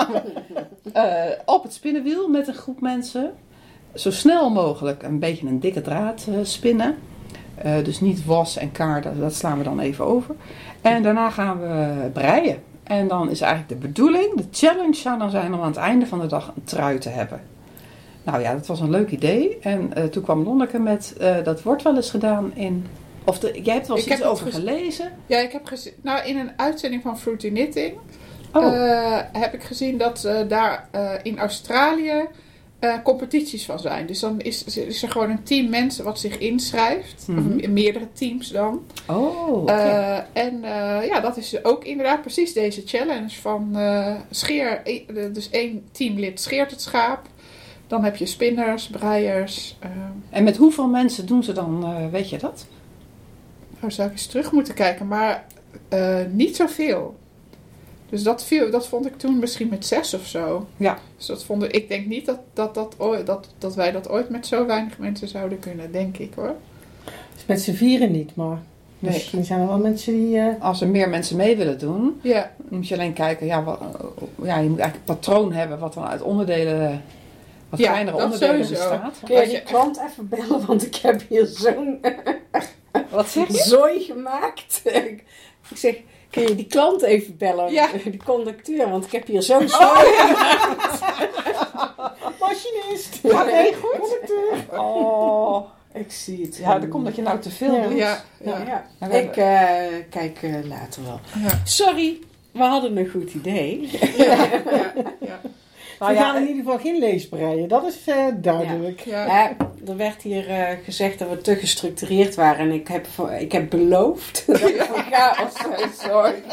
op het spinnenwiel met een groep mensen. Zo snel mogelijk een beetje een dikke draad spinnen. Dus niet was en kaart, dat slaan we dan even over. En daarna gaan we breien. En dan is eigenlijk de bedoeling, de challenge zou dan zijn om aan het einde van de dag een trui te hebben. Nou ja, dat was een leuk idee. En toen kwam Lonneke met, dat wordt wel eens gedaan in... jij hebt er wel eens iets over gelezen? Ja, ik heb gezien... Nou, in een uitzending van Fruity Knitting... heb ik gezien dat daar in Australië competities van zijn. Dus dan is er gewoon een team mensen wat zich inschrijft. Mm-hmm. Of meerdere teams dan. Oh, okay. Dat is ook inderdaad precies deze challenge van dus 1 teamlid scheert het schaap. Dan heb je spinners, breiers. En met hoeveel mensen doen ze dan, weet je dat? Nou, zou ik eens terug moeten kijken, maar niet zoveel. Dus dat vond ik toen misschien met 6 of zo. Ja. Dus ik denk niet dat wij dat ooit met zo weinig mensen zouden kunnen, denk ik hoor. Dus met z'n vieren niet, maar Nee. misschien zijn er wel mensen die... Als er meer mensen mee willen doen, Ja. moet je alleen kijken, je moet eigenlijk een patroon hebben wat dan uit onderdelen, wat kleinere dat onderdelen sowieso. bestaat. Kun je die klant even bellen, want ik heb hier zo'n Wat zeg je? zooi gemaakt. Ik zeg, kun je die klant even bellen, Ja. die conducteur, want ik heb hier zo'n zooi gemaakt. Machinist! Ja, nee, goed. Conducteur! Oh, Ik zie het. ja, dan komt dat je nou te veel Ja. doet. Ja. Ja. En we Ik kijk later wel. Ja. Sorry, we hadden een goed idee. Nou We gaan in ja, ieder geval geen leesbreien, dat is duidelijk. Ja. Ja, er werd hier gezegd dat we te gestructureerd waren. En ik heb beloofd dat ik voor chaos zou zorgen.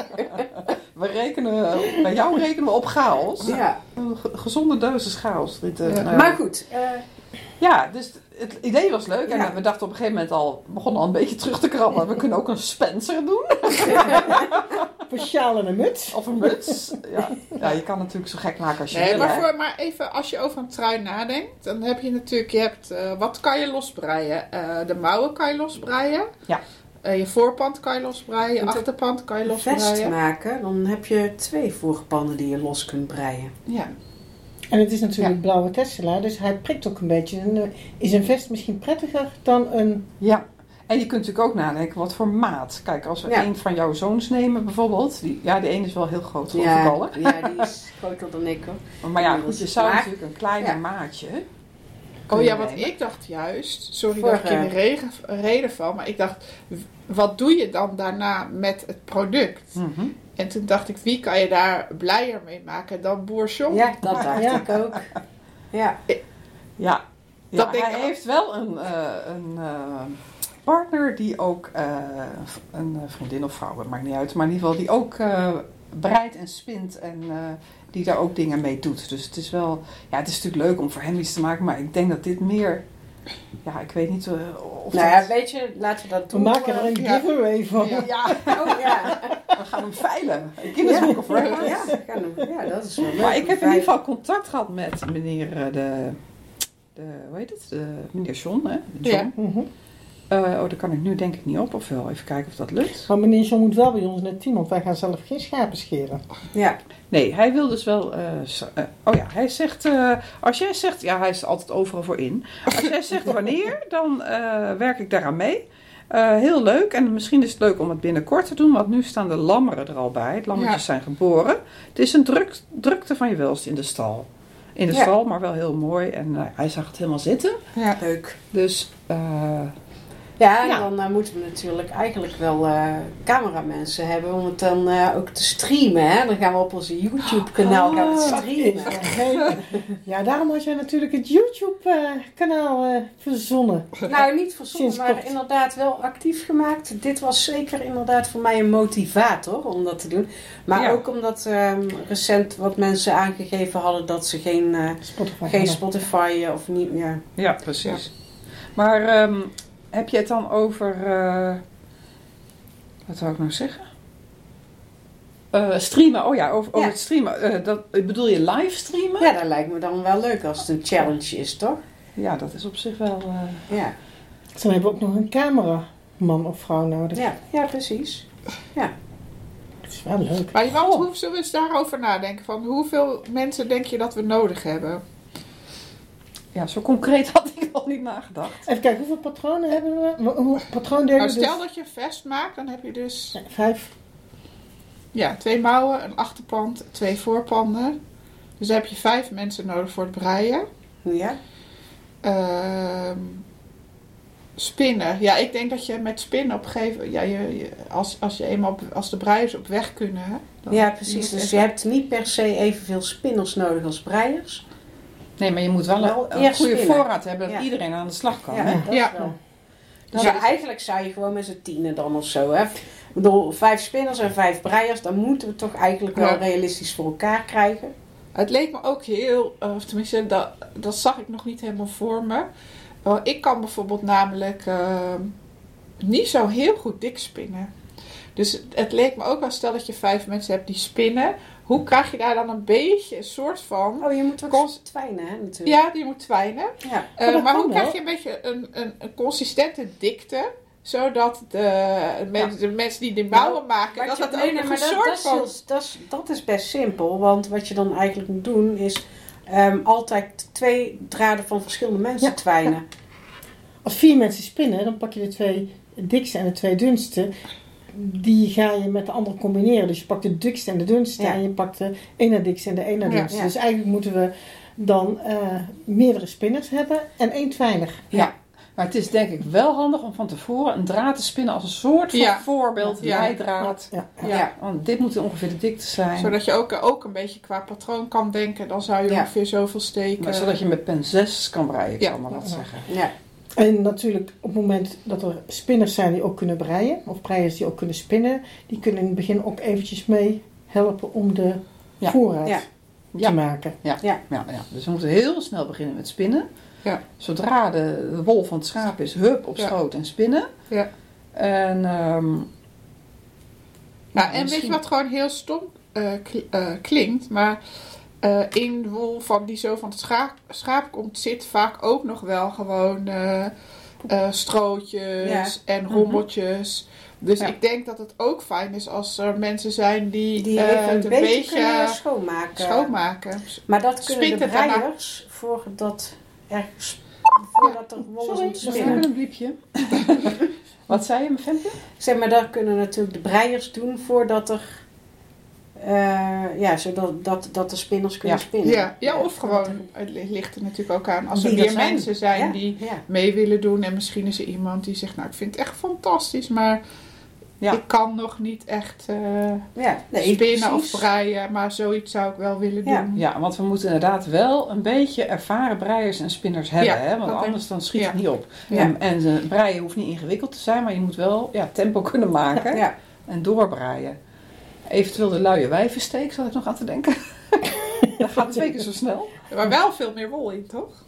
bij jou rekenen we op chaos. Ja. Een gezonde dosis chaos. Ja. Maar goed, Ja, dus het idee was leuk. En Ja. we dachten op een gegeven moment begonnen al een beetje terug te krabbelen. We kunnen ook een Spencer doen. Een sjaal en een muts. Of een muts. Ja, je kan natuurlijk zo gek maken als je Nee, wil. hè. maar even als je over een trui nadenkt, dan heb je natuurlijk, wat kan je losbreien? De mouwen kan je losbreien. Ja. Je voorpand kan je losbreien, je Want het achterpand kan je Vest losbreien. maken, dan heb je 2 voorpanden die je los kunt breien. Ja. En het is natuurlijk blauwe Tesla, dus hij prikt ook een beetje. En, is een vest misschien prettiger dan een... Ja. En je kunt natuurlijk ook nadenken wat voor maat. Kijk, als we een van jouw zoons nemen bijvoorbeeld. Die ene is wel heel groot, geloof ik al. Hè? Ja, die is groter dan ik hoor. Maar ja, goed, je zou Maar- natuurlijk een kleiner Ja. maatje Oh kunnen ja, wat nemen. ik dacht juist, sorry Voor, dat ik in de reden val, maar ik dacht, wat doe je dan daarna met het product? Mhm. En toen dacht ik, wie kan je daar blijer mee maken dan Boer John? Ja, dat dacht Ja. ik ook. Ja. Ja, Dat denk hij ik- heeft wel een partner die ook, een vriendin of vrouw, het maakt niet uit, maar in ieder geval die ook breidt en spint en die daar ook dingen mee doet. Dus het is wel, ja, het is natuurlijk leuk om voor hem iets te maken, maar ik denk dat dit meer, ja, ik weet niet of Nou ja, dat... weet je, laten we dat We doen. maken er een Ja. giveaway van. Ja. Ja, Oh ja. we gaan hem veilen. Guinness Book of Records. Ja, dat is wel leuk. Maar ik heb in ieder geval contact gehad met meneer hoe heet het? Meneer John, hè? John. Ja. Mhm. Daar kan ik nu denk ik niet op, of wel? Even kijken of dat lukt. Maar meneer John moet wel bij ons in het team, want wij gaan zelf geen schapen scheren. Ja. Nee, hij wil dus wel... hij zegt... als jij zegt... Ja, hij is er altijd overal voor in. Als jij zegt wanneer, dan werk ik daaraan mee. Heel leuk. En misschien is het leuk om het binnenkort te doen, want nu staan de lammeren er al bij. De lammetjes zijn geboren. Het is een drukte van je welst in de stal. In de stal, maar wel heel mooi. En hij zag het helemaal zitten. Ja. Leuk. Dus... Ja, en Ja. dan moeten we natuurlijk eigenlijk wel cameramensen hebben om het dan ook te streamen. Hè? Dan gaan we op onze YouTube-kanaal gaan we het streamen. Ja, daarom had jij natuurlijk het YouTube-kanaal verzonnen. Nou, niet verzonnen, Sinds maar kort. inderdaad wel actief gemaakt. Dit was zeker inderdaad voor mij een motivator om dat te doen. Maar Ja. ook omdat recent wat mensen aangegeven hadden dat ze geen Spotify of niet... Ja. Ja, precies. Maar heb je het dan over... wat zou ik nou zeggen? Streamen. Oh ja, over het streamen. Bedoel je live streamen? Ja, dat lijkt me dan wel leuk als het een challenge is, toch? Ja, dat is op zich wel... Ja, Dus dan hebben we ook nog een cameraman of vrouw nodig. ja precies. Ja. Dat is wel leuk. Maar hoe zullen we eens daarover nadenken? Van hoeveel mensen denk je dat we nodig hebben? Ja, zo concreet had ik al niet nagedacht. Even kijken, hoeveel patronen hebben we? Hoeveel patroondelen Nou, dus? stel dat je een vest maakt, dan heb je dus Ja, 5. 2 mouwen, een achterpand, 2 voorpanden. Dus dan heb je 5 mensen nodig voor het breien. Ja. Spinnen. Ja, ik denk dat je met spinnen op een gegeven moment... als de breiers op weg kunnen... hè, dan Ja, precies. moet Dus even- je hebt niet per se evenveel spinners nodig als breiers. Nee, maar je moet wel Wel een eerst goede spinnen. voorraad hebben dat Ja. iedereen aan de slag kan. Ja, Hè? dat Ja. is wel. Dus Ja. eigenlijk zou je gewoon met z'n 10 dan of zo. Hè? Ik bedoel, 5 spinners en 5 breiers, dan moeten we toch eigenlijk wel Ja. realistisch voor elkaar krijgen. Het leek me ook heel... of tenminste, dat zag ik nog niet helemaal voor me. Ik kan bijvoorbeeld namelijk niet zo heel goed dik spinnen. Dus het leek me ook wel, stel dat je 5 mensen hebt die spinnen. Hoe krijg je daar dan een beetje een soort van... Oh, je moet ook Cons- twijnen, hè, natuurlijk. Ja, die moet twijnen. Ja. dat Maar kan hoe wel. krijg je een beetje een consistente dikte... zodat de mensen die de mouwen maken... dat het ook nog een soort van... dat is best simpel. Want wat je dan eigenlijk moet doen is altijd 2 draden van verschillende mensen Ja. twijnen. Als 4 mensen spinnen, dan pak je de 2 dikste en de 2 dunste. Die ga je met de andere combineren. Dus je pakt de dikste en de dunste. Ja. En je pakt de ene dikste en de ene dunste. Ja. Dus eigenlijk moeten we dan meerdere spinners hebben en 1 twijner. Ja. Maar het is denk ik wel handig om van tevoren een draad te spinnen als een soort van Ja. voorbeeld, Ja. leidraad. Ja. Ja. Want dit moet ongeveer de dikte zijn. Zodat je ook een beetje qua patroon kan denken. Dan zou je Ja. ongeveer zoveel steken. Maar zodat je met pen 6 kan breien, ik Ja. zal maar wat zeggen. Ja. En natuurlijk op het moment dat er spinners zijn die ook kunnen breien. Of breiers die ook kunnen spinnen. Die kunnen in het begin ook eventjes mee helpen om de Ja. voorraad. Ja. Ja. te maken. Ja. Dus we moeten heel snel beginnen met spinnen. Ja. Zodra de wol van het schaap is, hup op schoot en spinnen. Ja. En, Nou, en weet je wat gewoon heel stom klinkt? Maar in de wol die zo van het schaap komt, zit vaak ook nog wel gewoon strootjes en rommeltjes. Dus Ja. ik denk dat het ook fijn is als er mensen zijn die even het een beetje kunnen schoonmaken. schoonmaken. Maar dat kunnen Spint de het daarna? breiers voordat er wol is om te dat is spinnen. even een bliepje. Wat zei je, mijn ventje? Zeg maar, dat kunnen natuurlijk de breiers doen voordat er... zodat de spinners kunnen spinnen. Ja, of gewoon, het ligt er natuurlijk ook aan, als er Wie meer dat zijn. mensen zijn Ja, die ja. mee willen doen. En misschien is er iemand die zegt, nou ik vind het echt fantastisch, maar Ja. ik kan nog niet echt Ja, nee, spinnen precies. of breien. Maar zoiets zou ik wel willen Ja. doen. Ja, want we moeten inderdaad wel een beetje ervaren breiers en spinners hebben. Ja, Hè? Want oké. anders dan schiet het Ja. niet op. Ja. En breien hoeft niet ingewikkeld te zijn, maar je moet wel tempo kunnen maken Ja. en doorbreien. Eventueel de luie wijvensteek, zat ik nog aan te denken. Dat gaat 2 keer zo snel. Maar wel veel meer wol in, toch?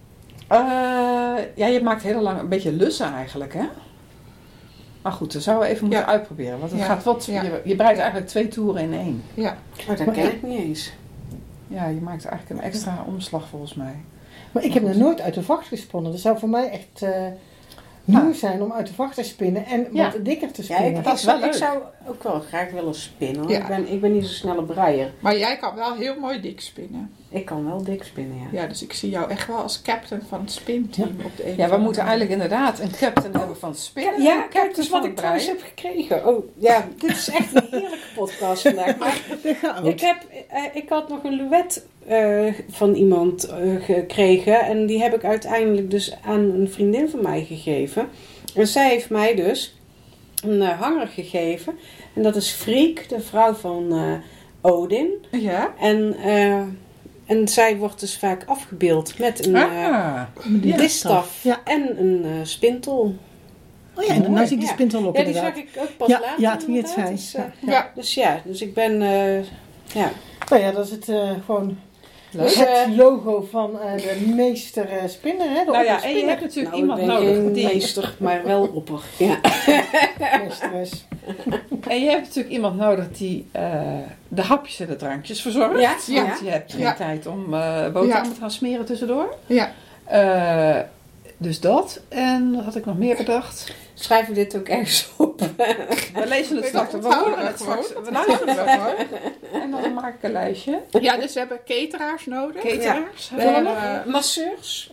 Je maakt heel lang een beetje lussen eigenlijk, hè? Maar goed, dat zouden we even moeten Ja. uitproberen. Want het Ja. gaat wat, Ja. je breidt eigenlijk 2 toeren in 1. Ja. Oh, dat ken ik niet eens. Ja, je maakt eigenlijk een extra omslag volgens mij. Maar ik heb nog nooit uit de vacht gesponnen. Dat zou voor mij echt nieuw zijn om uit de vacht te spinnen en Ja. wat dikker te Ja, spinnen. dat is wel ik leuk. zou ook wel graag willen spinnen. hoor. Ja. Ik ben niet zo'n snelle breier. Maar jij kan wel heel mooi dik spinnen. Ik kan wel dik spinnen, ja. Ja, dus ik zie jou echt wel als captain van het spinteam op de een Ja, of we andere moeten manier. eigenlijk inderdaad een captain hebben van het spinnen. Ja, en een kijk captain dus van wat het ik trouwens breien. heb gekregen. Oh, ja, dit is echt een heerlijke podcast vandaag. Maar ik had nog een luet van iemand gekregen. En die heb ik uiteindelijk dus aan een vriendin van mij gegeven. En zij heeft mij dus een hanger gegeven. En dat is Freek, de vrouw van Odin. Ja? En zij wordt dus vaak afgebeeld met een distaff Ja. en een spintel. Oh ja, en dan zie ik die Ja. spintel op Ja, die inderdaad. zag ik ook pas Ja, later. ja, toen je het inderdaad. zei. Dus, Ja. dus ik ben... Nou ja, dat is het gewoon Dus, het logo van de meester spinner. Hè? De Nou ja, en je opperspinner. hebt natuurlijk nou, iemand ik ben nodig geen die... meester, maar wel opper. Ja. Meesteres. En je hebt natuurlijk iemand nodig die de hapjes en de drankjes verzorgt. Ja, ja. Want je hebt geen Ja. tijd om boterhammen te gaan smeren tussendoor. Ja. Dus dat. En wat had ik nog meer bedacht? Schrijven we dit ook ergens op? We lezen het straks. We onthouden horen het gewoon. straks. We luisteren het gewoon. En dan maak ik een lijstje. Ja, dus we hebben cateraars nodig. Cateraars. We hebben we nog? hebben masseurs.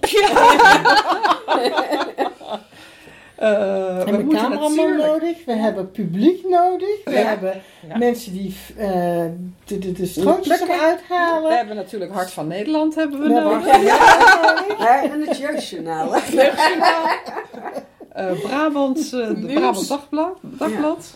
We We hebben moeten cameraman natuurlijk- nodig, we hebben publiek nodig, we Ja. hebben Ja. mensen die de strootjes eruit We halen. hebben natuurlijk Hart van Nederland hebben we We hebben nodig. En het jeugdjournaal. Brabant, de Nieuws. Brabant Dagblad.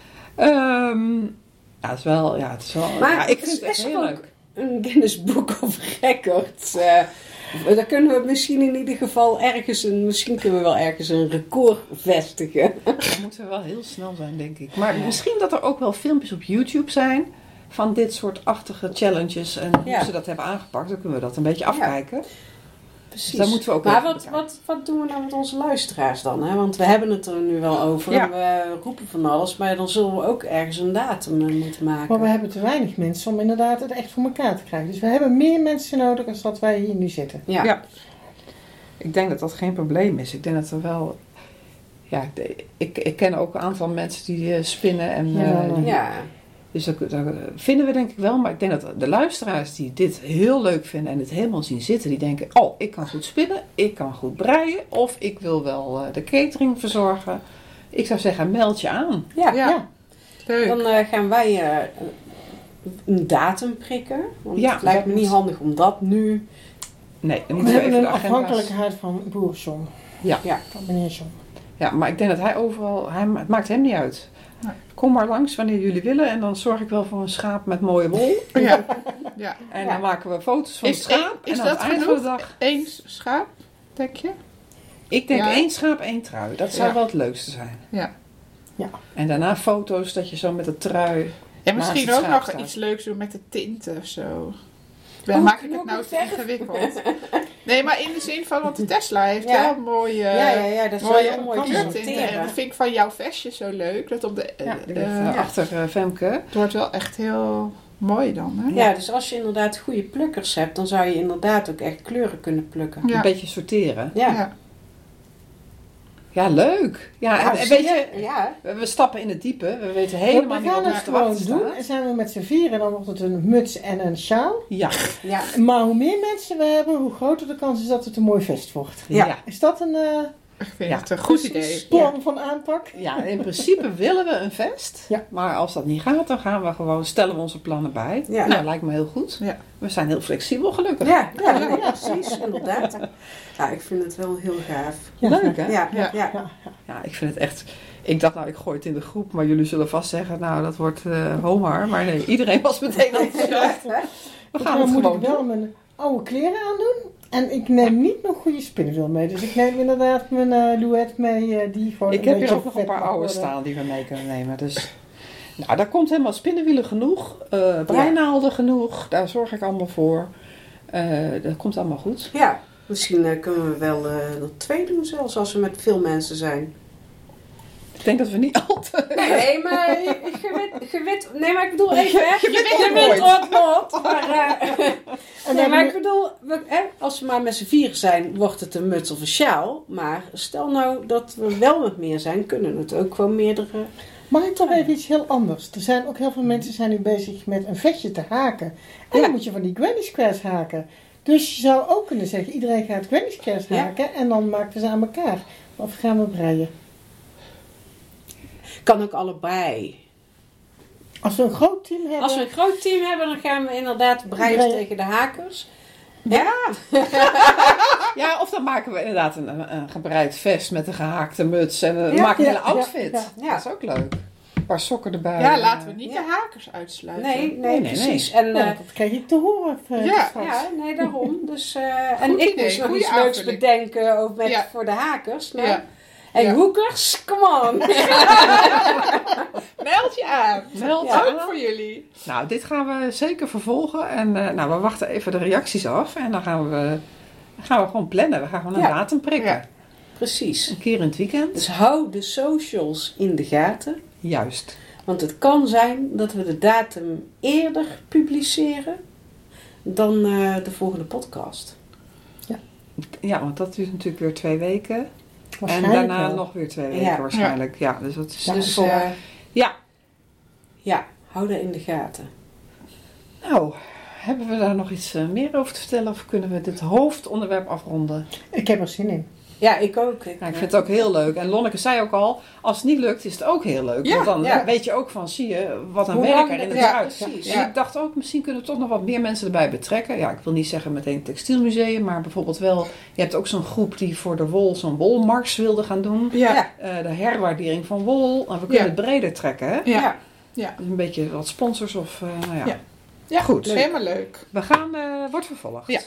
Ja, het is wel... Ja, het is wel Maar ja, ik het vind het echt is heel ook leuk. een Guinness Book of Records. Daar kunnen we misschien in ieder geval misschien kunnen we wel ergens een record vestigen. Dan moeten we wel heel snel zijn, denk ik. Maar misschien dat er ook wel filmpjes op YouTube zijn van dit soort achtige challenges en hoe Ja. ze dat hebben aangepakt. Dan kunnen we dat een beetje afkijken. Precies. Dus daar moeten we ook maar even wat doen we nou met onze luisteraars dan? Hè? Want we hebben het er nu wel over. Ja. En we roepen van alles. Maar dan zullen we ook ergens een datum moeten maken. Maar we hebben te weinig mensen om inderdaad het echt voor elkaar te krijgen. Dus we hebben meer mensen nodig dan dat wij hier nu zitten. Ja. Ja. Ik denk dat dat geen probleem is. Ik denk dat er wel... Ja, ik ken ook een aantal mensen die spinnen. En, Ja. Dus dat vinden we denk ik wel. Maar ik denk dat de luisteraars die dit heel leuk vinden en het helemaal zien zitten. Die denken, oh, ik kan goed spinnen. Ik kan goed breien. Of ik wil wel de catering verzorgen. Ik zou zeggen, meld je aan. Ja. Ja. Leuk. Dan gaan wij een datum prikken. Want Ja, het lijkt dat me niet moet- handig om dat nu... Nee, dan We moeten we hebben even een de agenda's... afhankelijkheid van boer John. Ja. Van meneer John. Ja, maar ik denk dat hij overal... Het maakt hem niet uit. Nee. Kom maar langs wanneer jullie willen. En dan zorg ik wel voor een schaap met mooie wol. Ja. Ja. En Ja. dan maken we foto's van Is het schaap. is en aan dat het eind van de genoeg? dag... Eén schaap, denk je? Ik denk Ja. 1 schaap, 1 trui. Dat zou Ja. wel het leukste zijn. Ja. En daarna foto's dat je zo met de trui... En Naast misschien het ook schaap nog staat. iets leuks doen met de tinten of zo. maak ik het nou te ingewikkeld? Nee, maar in de zin van, want de Tesla heeft wel mooie, Ja, dat is wel heel mooi te kleurinten. En sorteren. dat vind ik van jouw vestje zo leuk. Dat op de, achter Femke. het wordt wel echt heel mooi dan, hè? Ja, dus als je inderdaad goede plukkers hebt, dan zou je inderdaad ook echt kleuren kunnen plukken. Ja. Een beetje sorteren. Ja. Ja, leuk. Ja, Nou, en weet je, ja. we stappen in het diepe. We weten helemaal We niet gaan wat het ons te wachten gewoon doen. staat. En zijn we met z'n vieren, dan wordt het een muts en een sjaal. Ja. Ja. Maar hoe meer mensen we hebben, hoe groter de kans is dat het een mooi vest wordt. Ja. Is dat een Ik vind Ja, het een goed precies. idee. plan van aanpak? Ja, in principe willen we een vest. Ja. Maar als dat niet gaat, dan gaan we gewoon, stellen we onze plannen bij. Ja. Nou, lijkt me heel goed. Ja. We zijn heel flexibel, gelukkig. Ja, nee, precies, inderdaad. Ja, ik vind het wel heel gaaf. Leuk, hè? Ja, Ja. ja. Ja, ik vind het echt... Ik dacht, nou, ik gooi het in de groep. Maar jullie zullen vast zeggen, nou, dat wordt Homar. Maar nee, iedereen was meteen enthousiast. We gaan Dan het moet gewoon ik wel doen. mijn oude kleren aandoen. En ik neem niet mijn goede spinnenwiel mee. Dus ik neem inderdaad mijn Louet mee. Die gewoon Ik heb hier beetje ook nog een vet paar mag oude worden. staan die we mee kunnen nemen. Dus... Nou, daar komt helemaal spinnenwielen genoeg. Breinaalden genoeg. Daar zorg ik allemaal voor. Dat komt allemaal goed. Ja, misschien kunnen we wel er 2 doen zelfs als we met veel mensen zijn. Ik denk dat we niet altijd... Nee, maar nee, maar ik bedoel even, hè. Gewit wordt. Maar, En nee, dan maar ik bedoel, als we maar met z'n 4 zijn, wordt het een muts of een sjaal. Maar stel nou dat we wel met meer zijn, kunnen het ook gewoon meerdere... mag ik toch even iets heel anders? Er zijn ook heel veel mensen zijn nu bezig met een vestje te haken. En Ja. dan moet je van die granny squares haken. Dus je zou ook kunnen zeggen, iedereen gaat granny squares Ja. haken. En dan maken we ze aan elkaar. Of gaan we breien? Kan ook allebei. Als we een groot team hebben... Als we een groot team hebben, dan gaan we inderdaad breien Breien. tegen de hakers. Ja, Ja, of dan maken we inderdaad een gebreid vest met een gehaakte muts. En dan Ja, maken we een ja, hele outfit. ja. Dat is ook leuk. Een paar sokken erbij. Ja, laten we niet Ja. de hakers uitsluiten. nee, precies. En, Ja, dat krijg je te horen Ja. straks. ja, nee, daarom. Dus, en Goed ik idee, moest nog goede iets leuks aanvulling. bedenken ook Ja. voor de hakers. Nou. Ja. En Ja. hoekers, come on. Meld je aan. Meld Ja. je Ook aan. voor jullie. Nou, dit gaan we zeker vervolgen. En nou, we wachten even de reacties af. En dan gaan we gewoon plannen. We gaan gewoon een Ja. datum prikken. Ja. Precies. Een keer in het weekend. Dus hou de socials in de gaten. Juist. Want het kan zijn dat we de datum eerder publiceren dan de volgende podcast. Ja, want dat duurt natuurlijk weer 2 weken. En Waarschijnlijk daarna wel. nog weer 2 weken Ja. waarschijnlijk. Ja, dus dat is Dus ja. ja, hou dat in de gaten. Nou, hebben we daar nog iets meer over te vertellen? Of kunnen we dit hoofdonderwerp afronden? Ik heb er zin in. Ja, ik ook. Ja, ik vind het ook heel leuk. En Lonneke zei ook al, als het niet lukt, is het ook heel leuk. Ja, Want dan ja. weet je ook van, zie je, wat een Hoe werk lang er in het ja, uit. precies. En Ja. ik dacht ook, misschien kunnen we toch nog wat meer mensen erbij betrekken. Ja, ik wil niet zeggen meteen het textielmuseum, maar bijvoorbeeld wel... Je hebt ook zo'n groep die voor de wol zo'n wolmars wilde gaan doen. Ja. Ja. De herwaardering van wol. En we kunnen Ja. het breder trekken, hè? Ja. Dus een beetje wat sponsors of, nou ja. Ja. Ja, Goed. helemaal leuk. We gaan, wordt vervolgd. Ja.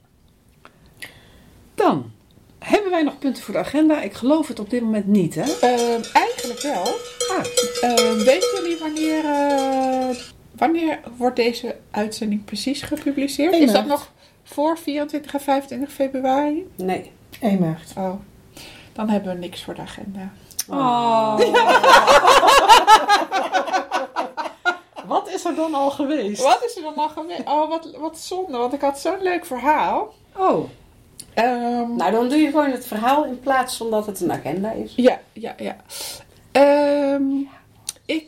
Dan hebben wij nog punten voor de agenda. Ik geloof het op dit moment niet, hè? Eigenlijk wel. Ah, Weten jullie wanneer wordt deze uitzending precies gepubliceerd? 1 Is dat maart. nog voor 24 en 25 februari? Nee. 1 maart. Oh, dan hebben we niks voor de agenda. Oh. Wat is er dan al geweest? Wat is er dan nog geweest? Oh, wat zonde, want ik had zo'n leuk verhaal. Oh, Nou, dan doe je gewoon het verhaal in plaats van dat het een agenda is. Ja. Ik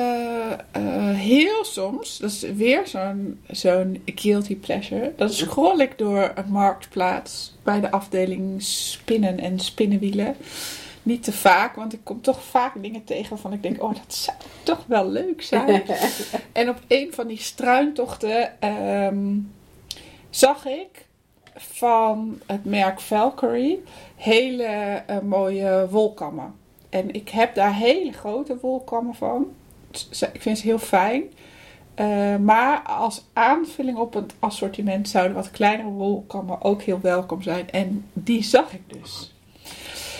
heel soms, dat is weer zo'n guilty pleasure, dan scroll ik door een marktplaats bij de afdeling spinnen en spinnenwielen. Niet te vaak, want ik kom toch vaak dingen tegen waarvan ik denk, oh, dat zou toch wel leuk zijn. En op een van die struintochten zag ik van het merk Valkyrie hele mooie wolkammen. En ik heb daar hele grote wolkammen van. Ik vind ze heel fijn. Maar als aanvulling op het assortiment zouden wat kleinere wolkammen ook heel welkom zijn. En die zag ik dus.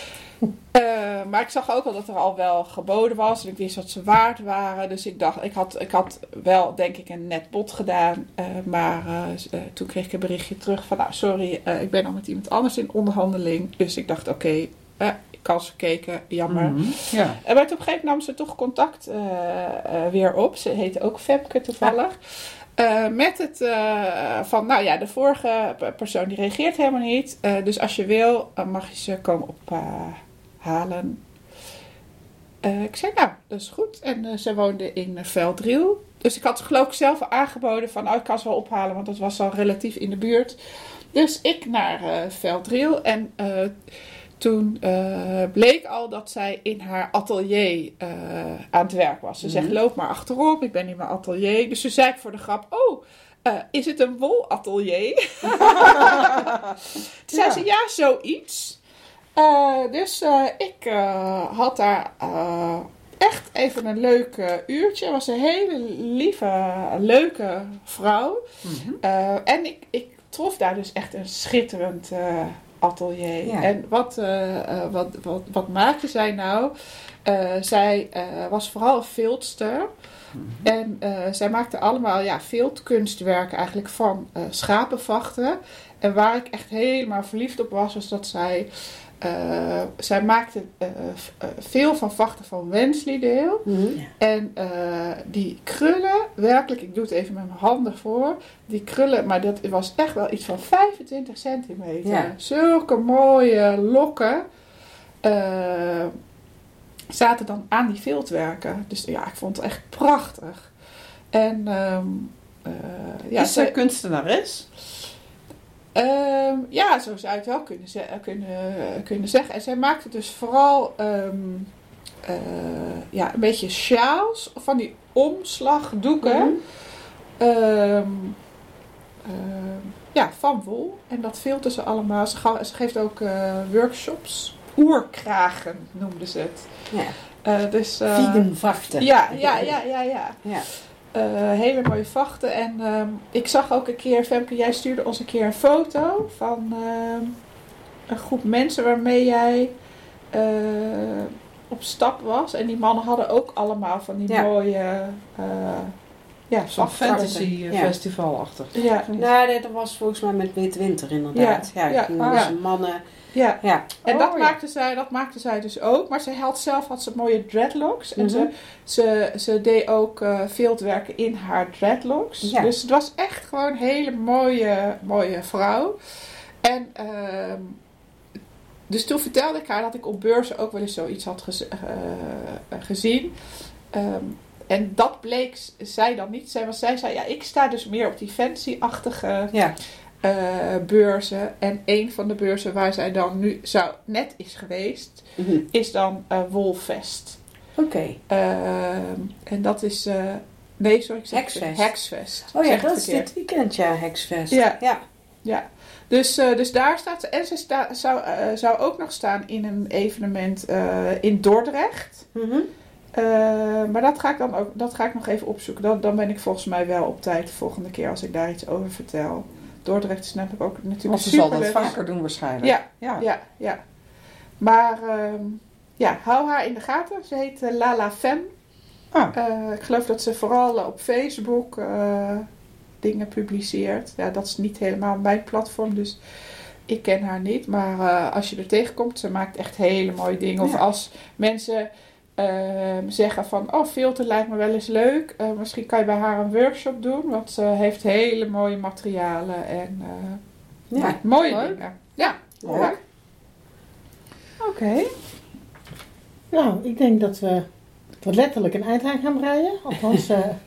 Maar ik zag ook al dat er al wel geboden was. En ik wist wat ze waard waren. Dus ik dacht, ik had wel denk ik een net bod gedaan. Maar toen kreeg ik een berichtje terug van... Nou, sorry, ik ben al met iemand anders in onderhandeling. Dus ik dacht, oké, kans verkeken, jammer. Mhm. Ja. Maar op een gegeven moment nam ze toch contact weer op. Ze heette ook Femke toevallig. Met het van, nou ja, de vorige persoon die reageert helemaal niet. Dus als je wil, mag je ze komen ophalen. Ik zei, nou, dat is goed. En ze woonde in Velddriel. Dus ik had geloof ik zelf al aangeboden van, ik kan ze wel ophalen, want dat was al relatief in de buurt. Dus ik naar Velddriel en... Toen bleek al dat zij in haar atelier aan het werk was. Ze zegt, loop maar achterop, ik ben in mijn atelier. Dus toen zei ik voor de grap, is het een wolatelier? Toen zei ze, ja, zoiets. Dus ik had daar echt even een leuk uurtje. Het was een hele lieve, leuke vrouw. Mm-hmm. En ik trof daar dus echt een schitterend... atelier. Ja. En wat maakte zij nou? Zij was vooral een viltster. Mm-hmm. En zij maakte allemaal viltkunstwerken eigenlijk van schapenvachten. En waar ik echt helemaal verliefd op was dat zij maakte veel van vachten van Wensleydale. Mm-hmm. En die krullen, werkelijk, ik doe het even met mijn handen voor. Die krullen, maar dat was echt wel iets van 25 centimeter. Ja. Zulke mooie lokken zaten dan aan die viltwerken. Dus ja, ik vond het echt prachtig. En is zij kunstenares? Ja, zo zou je het wel kunnen zeggen. En zij maakte dus vooral een beetje sjaals van die omslagdoeken. Mm-hmm. Van wol. En dat filten ze allemaal. Ze geeft ook workshops. Oerkragen noemde ze het. Ja. Dus, vegan vachten. Ja. Hele mooie vachten. En ik zag ook een keer, Femke, jij stuurde ons een keer een foto van een groep mensen waarmee jij op stap was. En die mannen hadden ook allemaal van die mooie zo'n fantasy festivalachtig. Ja. Nou, dat was volgens mij met Witwinter inderdaad. Ja, mannen... Ja. En dat maakte zij dus ook. Maar had zelf mooie dreadlocks. En ze deed ook viltwerken in haar dreadlocks. Ja. Dus het was echt gewoon een hele mooie vrouw. En dus toen vertelde ik haar dat ik op beurzen ook wel eens zoiets had gezien. En dat bleek zij dan niet. Zij zei, ik sta dus meer op die fancy-achtige... Ja. Beurzen. En een van de beurzen waar zij dan nu net is geweest, is dan Wolfest. Oké. En dat is... nee, sorry, ik zeg Hexfest. Oh ja, dat is dit weekend, Hexfest. Ja. Dus daar staat ze. En ze zou ook nog staan in een evenement in Dordrecht. Mm-hmm. Maar dat ga ik nog even opzoeken. Dan ben ik volgens mij wel op tijd de volgende keer als ik daar iets over vertel. Dordrecht is natuurlijk ook natuurlijk super. Ze zal dat vaker doen waarschijnlijk. Ja. Maar hou haar in de gaten. Ze heet Lala Femme. Ik geloof dat ze vooral op Facebook dingen publiceert. Ja, dat is niet helemaal mijn platform, dus ik ken haar niet. Maar als je er tegenkomt, ze maakt echt hele mooie dingen. Of als mensen... zeggen van, filter lijkt me wel eens leuk. Misschien kan je bij haar een workshop doen. Want ze heeft hele mooie materialen. En mooie dingen. Ja, leuk. Oké. Nou, ik denk dat we letterlijk een eind aan gaan breien. Althans,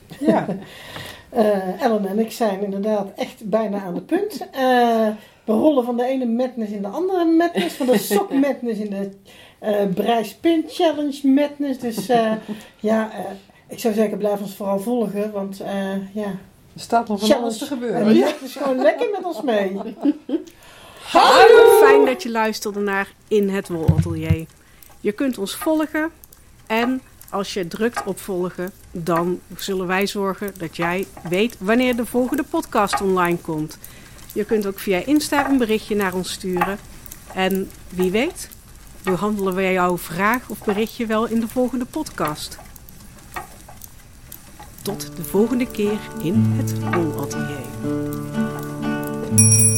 Ellen en ik zijn inderdaad echt bijna aan de punt. We rollen van de ene madness in de andere madness. Van de sok madness in de... Breispin Challenge Madness. Dus ik zou zeggen, blijf ons vooral volgen. Want er staat nog van alles te gebeuren. En dat is gewoon lekker met ons mee. Hallo! Fijn dat je luisterde naar In het Wolatelier. Je kunt ons volgen. En als je drukt op volgen, dan zullen wij zorgen dat jij weet wanneer de volgende podcast online komt. Je kunt ook via Insta een berichtje naar ons sturen. En wie weet... behandelen wij jouw vraag of berichtje wel in de volgende podcast. Tot de volgende keer in het Wolatelier.